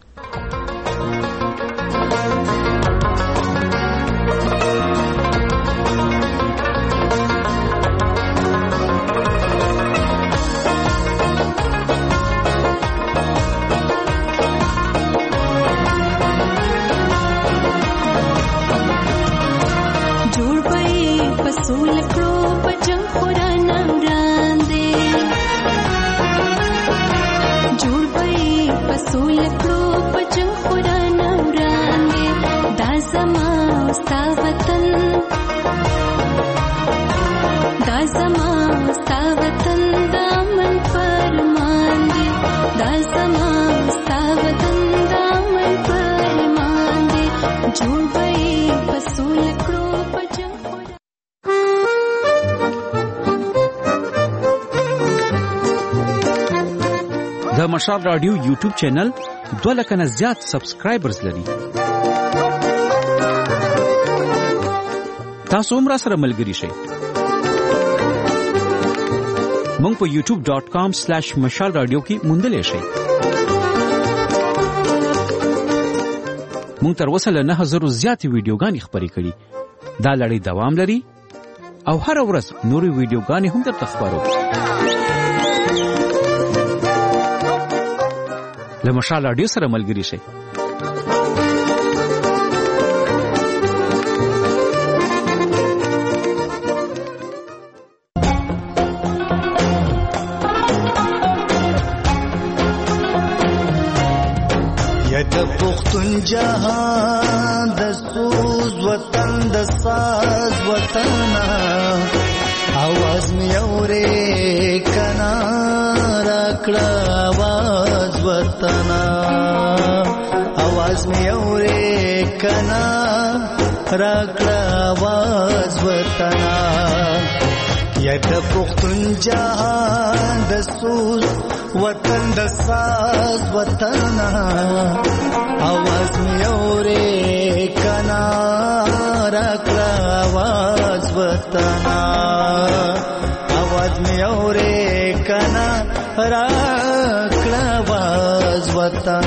[SPEAKER 1] د مشال رادیو یوټیوب چینل دوه لکه نه زیات سبسکرایبرز لري. تاسو هم را سره ملګري شئ. مونږ په یوټیوب ډاٹ کام سلیش مشال رادیو کې موندلې شئ. مونږ تر اوسه له نه هزارو زیاتې ویډیوګانې خپرې کړي. دا لړۍ دوام لري او هر ورځ نورې ویډیوګانې هم درته خپرو. له مشال رادیو سره ملګري شئ.
[SPEAKER 12] د پختون جهان د سوز وطن د ساز وطن आवाज می اورې کنا راکړه आवाज وطن आवाज می اورې کنا راکړه आवाज وطن یا د پختون جهان د سوز وطن د ساز وطن आवाज می اورې کنا راکړه आवाज وطن आवाज می اورې کنا راکړه आवाज وطن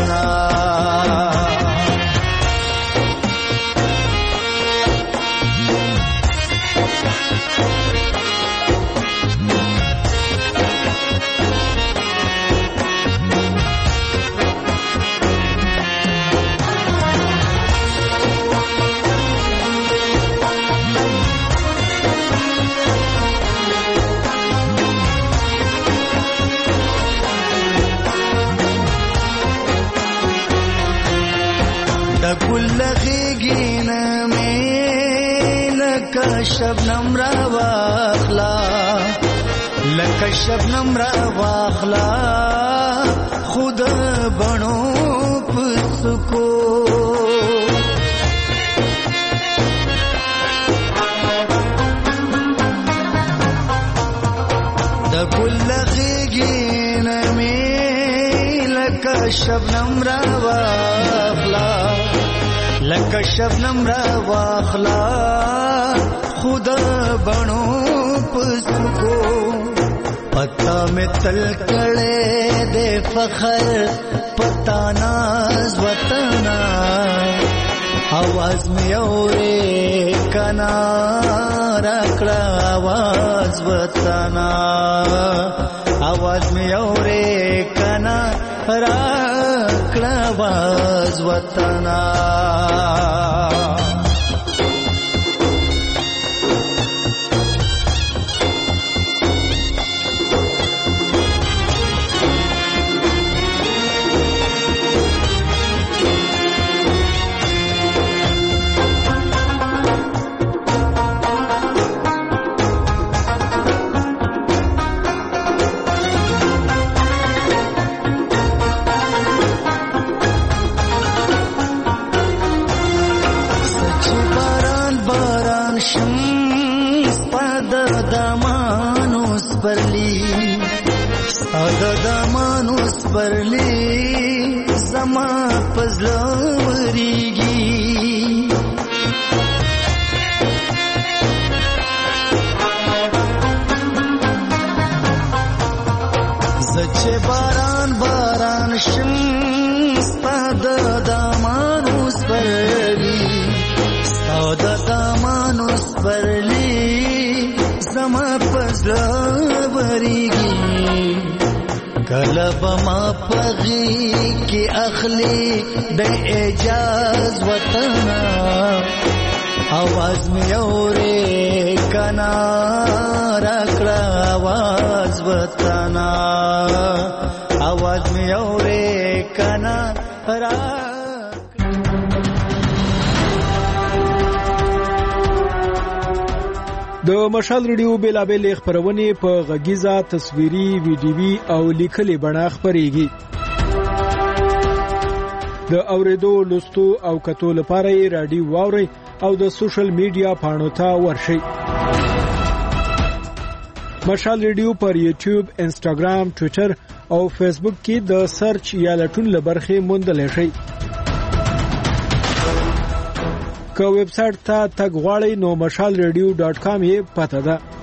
[SPEAKER 12] شبنم را واخلا لکه شبنم را واخلا خود بنو پسکو د ګل غیګین می لکه شبنم را واخلا لکه شبنم را واخلا خود بنو پسکو پتا میں تل کڑے دے فخر پتا ناز وطنا आवाज میں اورے کنا راکڑا आवाज وطنا आवाज میں اورے کنا راکڑا आवाज وطنا سپرلی زما پزلوریږي زچ باران باران شم ستاد دامانو سپرلی ستاد دامانو سپرلی زما پزلوریږي کلب ما پغی کی اخلی د اجاز وطنا आवाज में औरे कना रखड़ा आवाज बताना आवाज में औरे कना
[SPEAKER 13] د مشال ریډیو بیلابل خبرونه په غږیزه تصویري ویډیوي او لیکلي بڼه خبريږي د اوریدو لوستو او کتو لپاره یې رادیو واوري او د سوشل میډیا پاڼو ته ورشئ مشال ریډیو پر یوټیوب انسټاګرام ټوئیټر او فیسبوک کې د سرچ یا لټون لبرخه موندل شي که ویب سټ ته تګ غواړئ نو مشال ریډیو ډاټ کام یې پته ده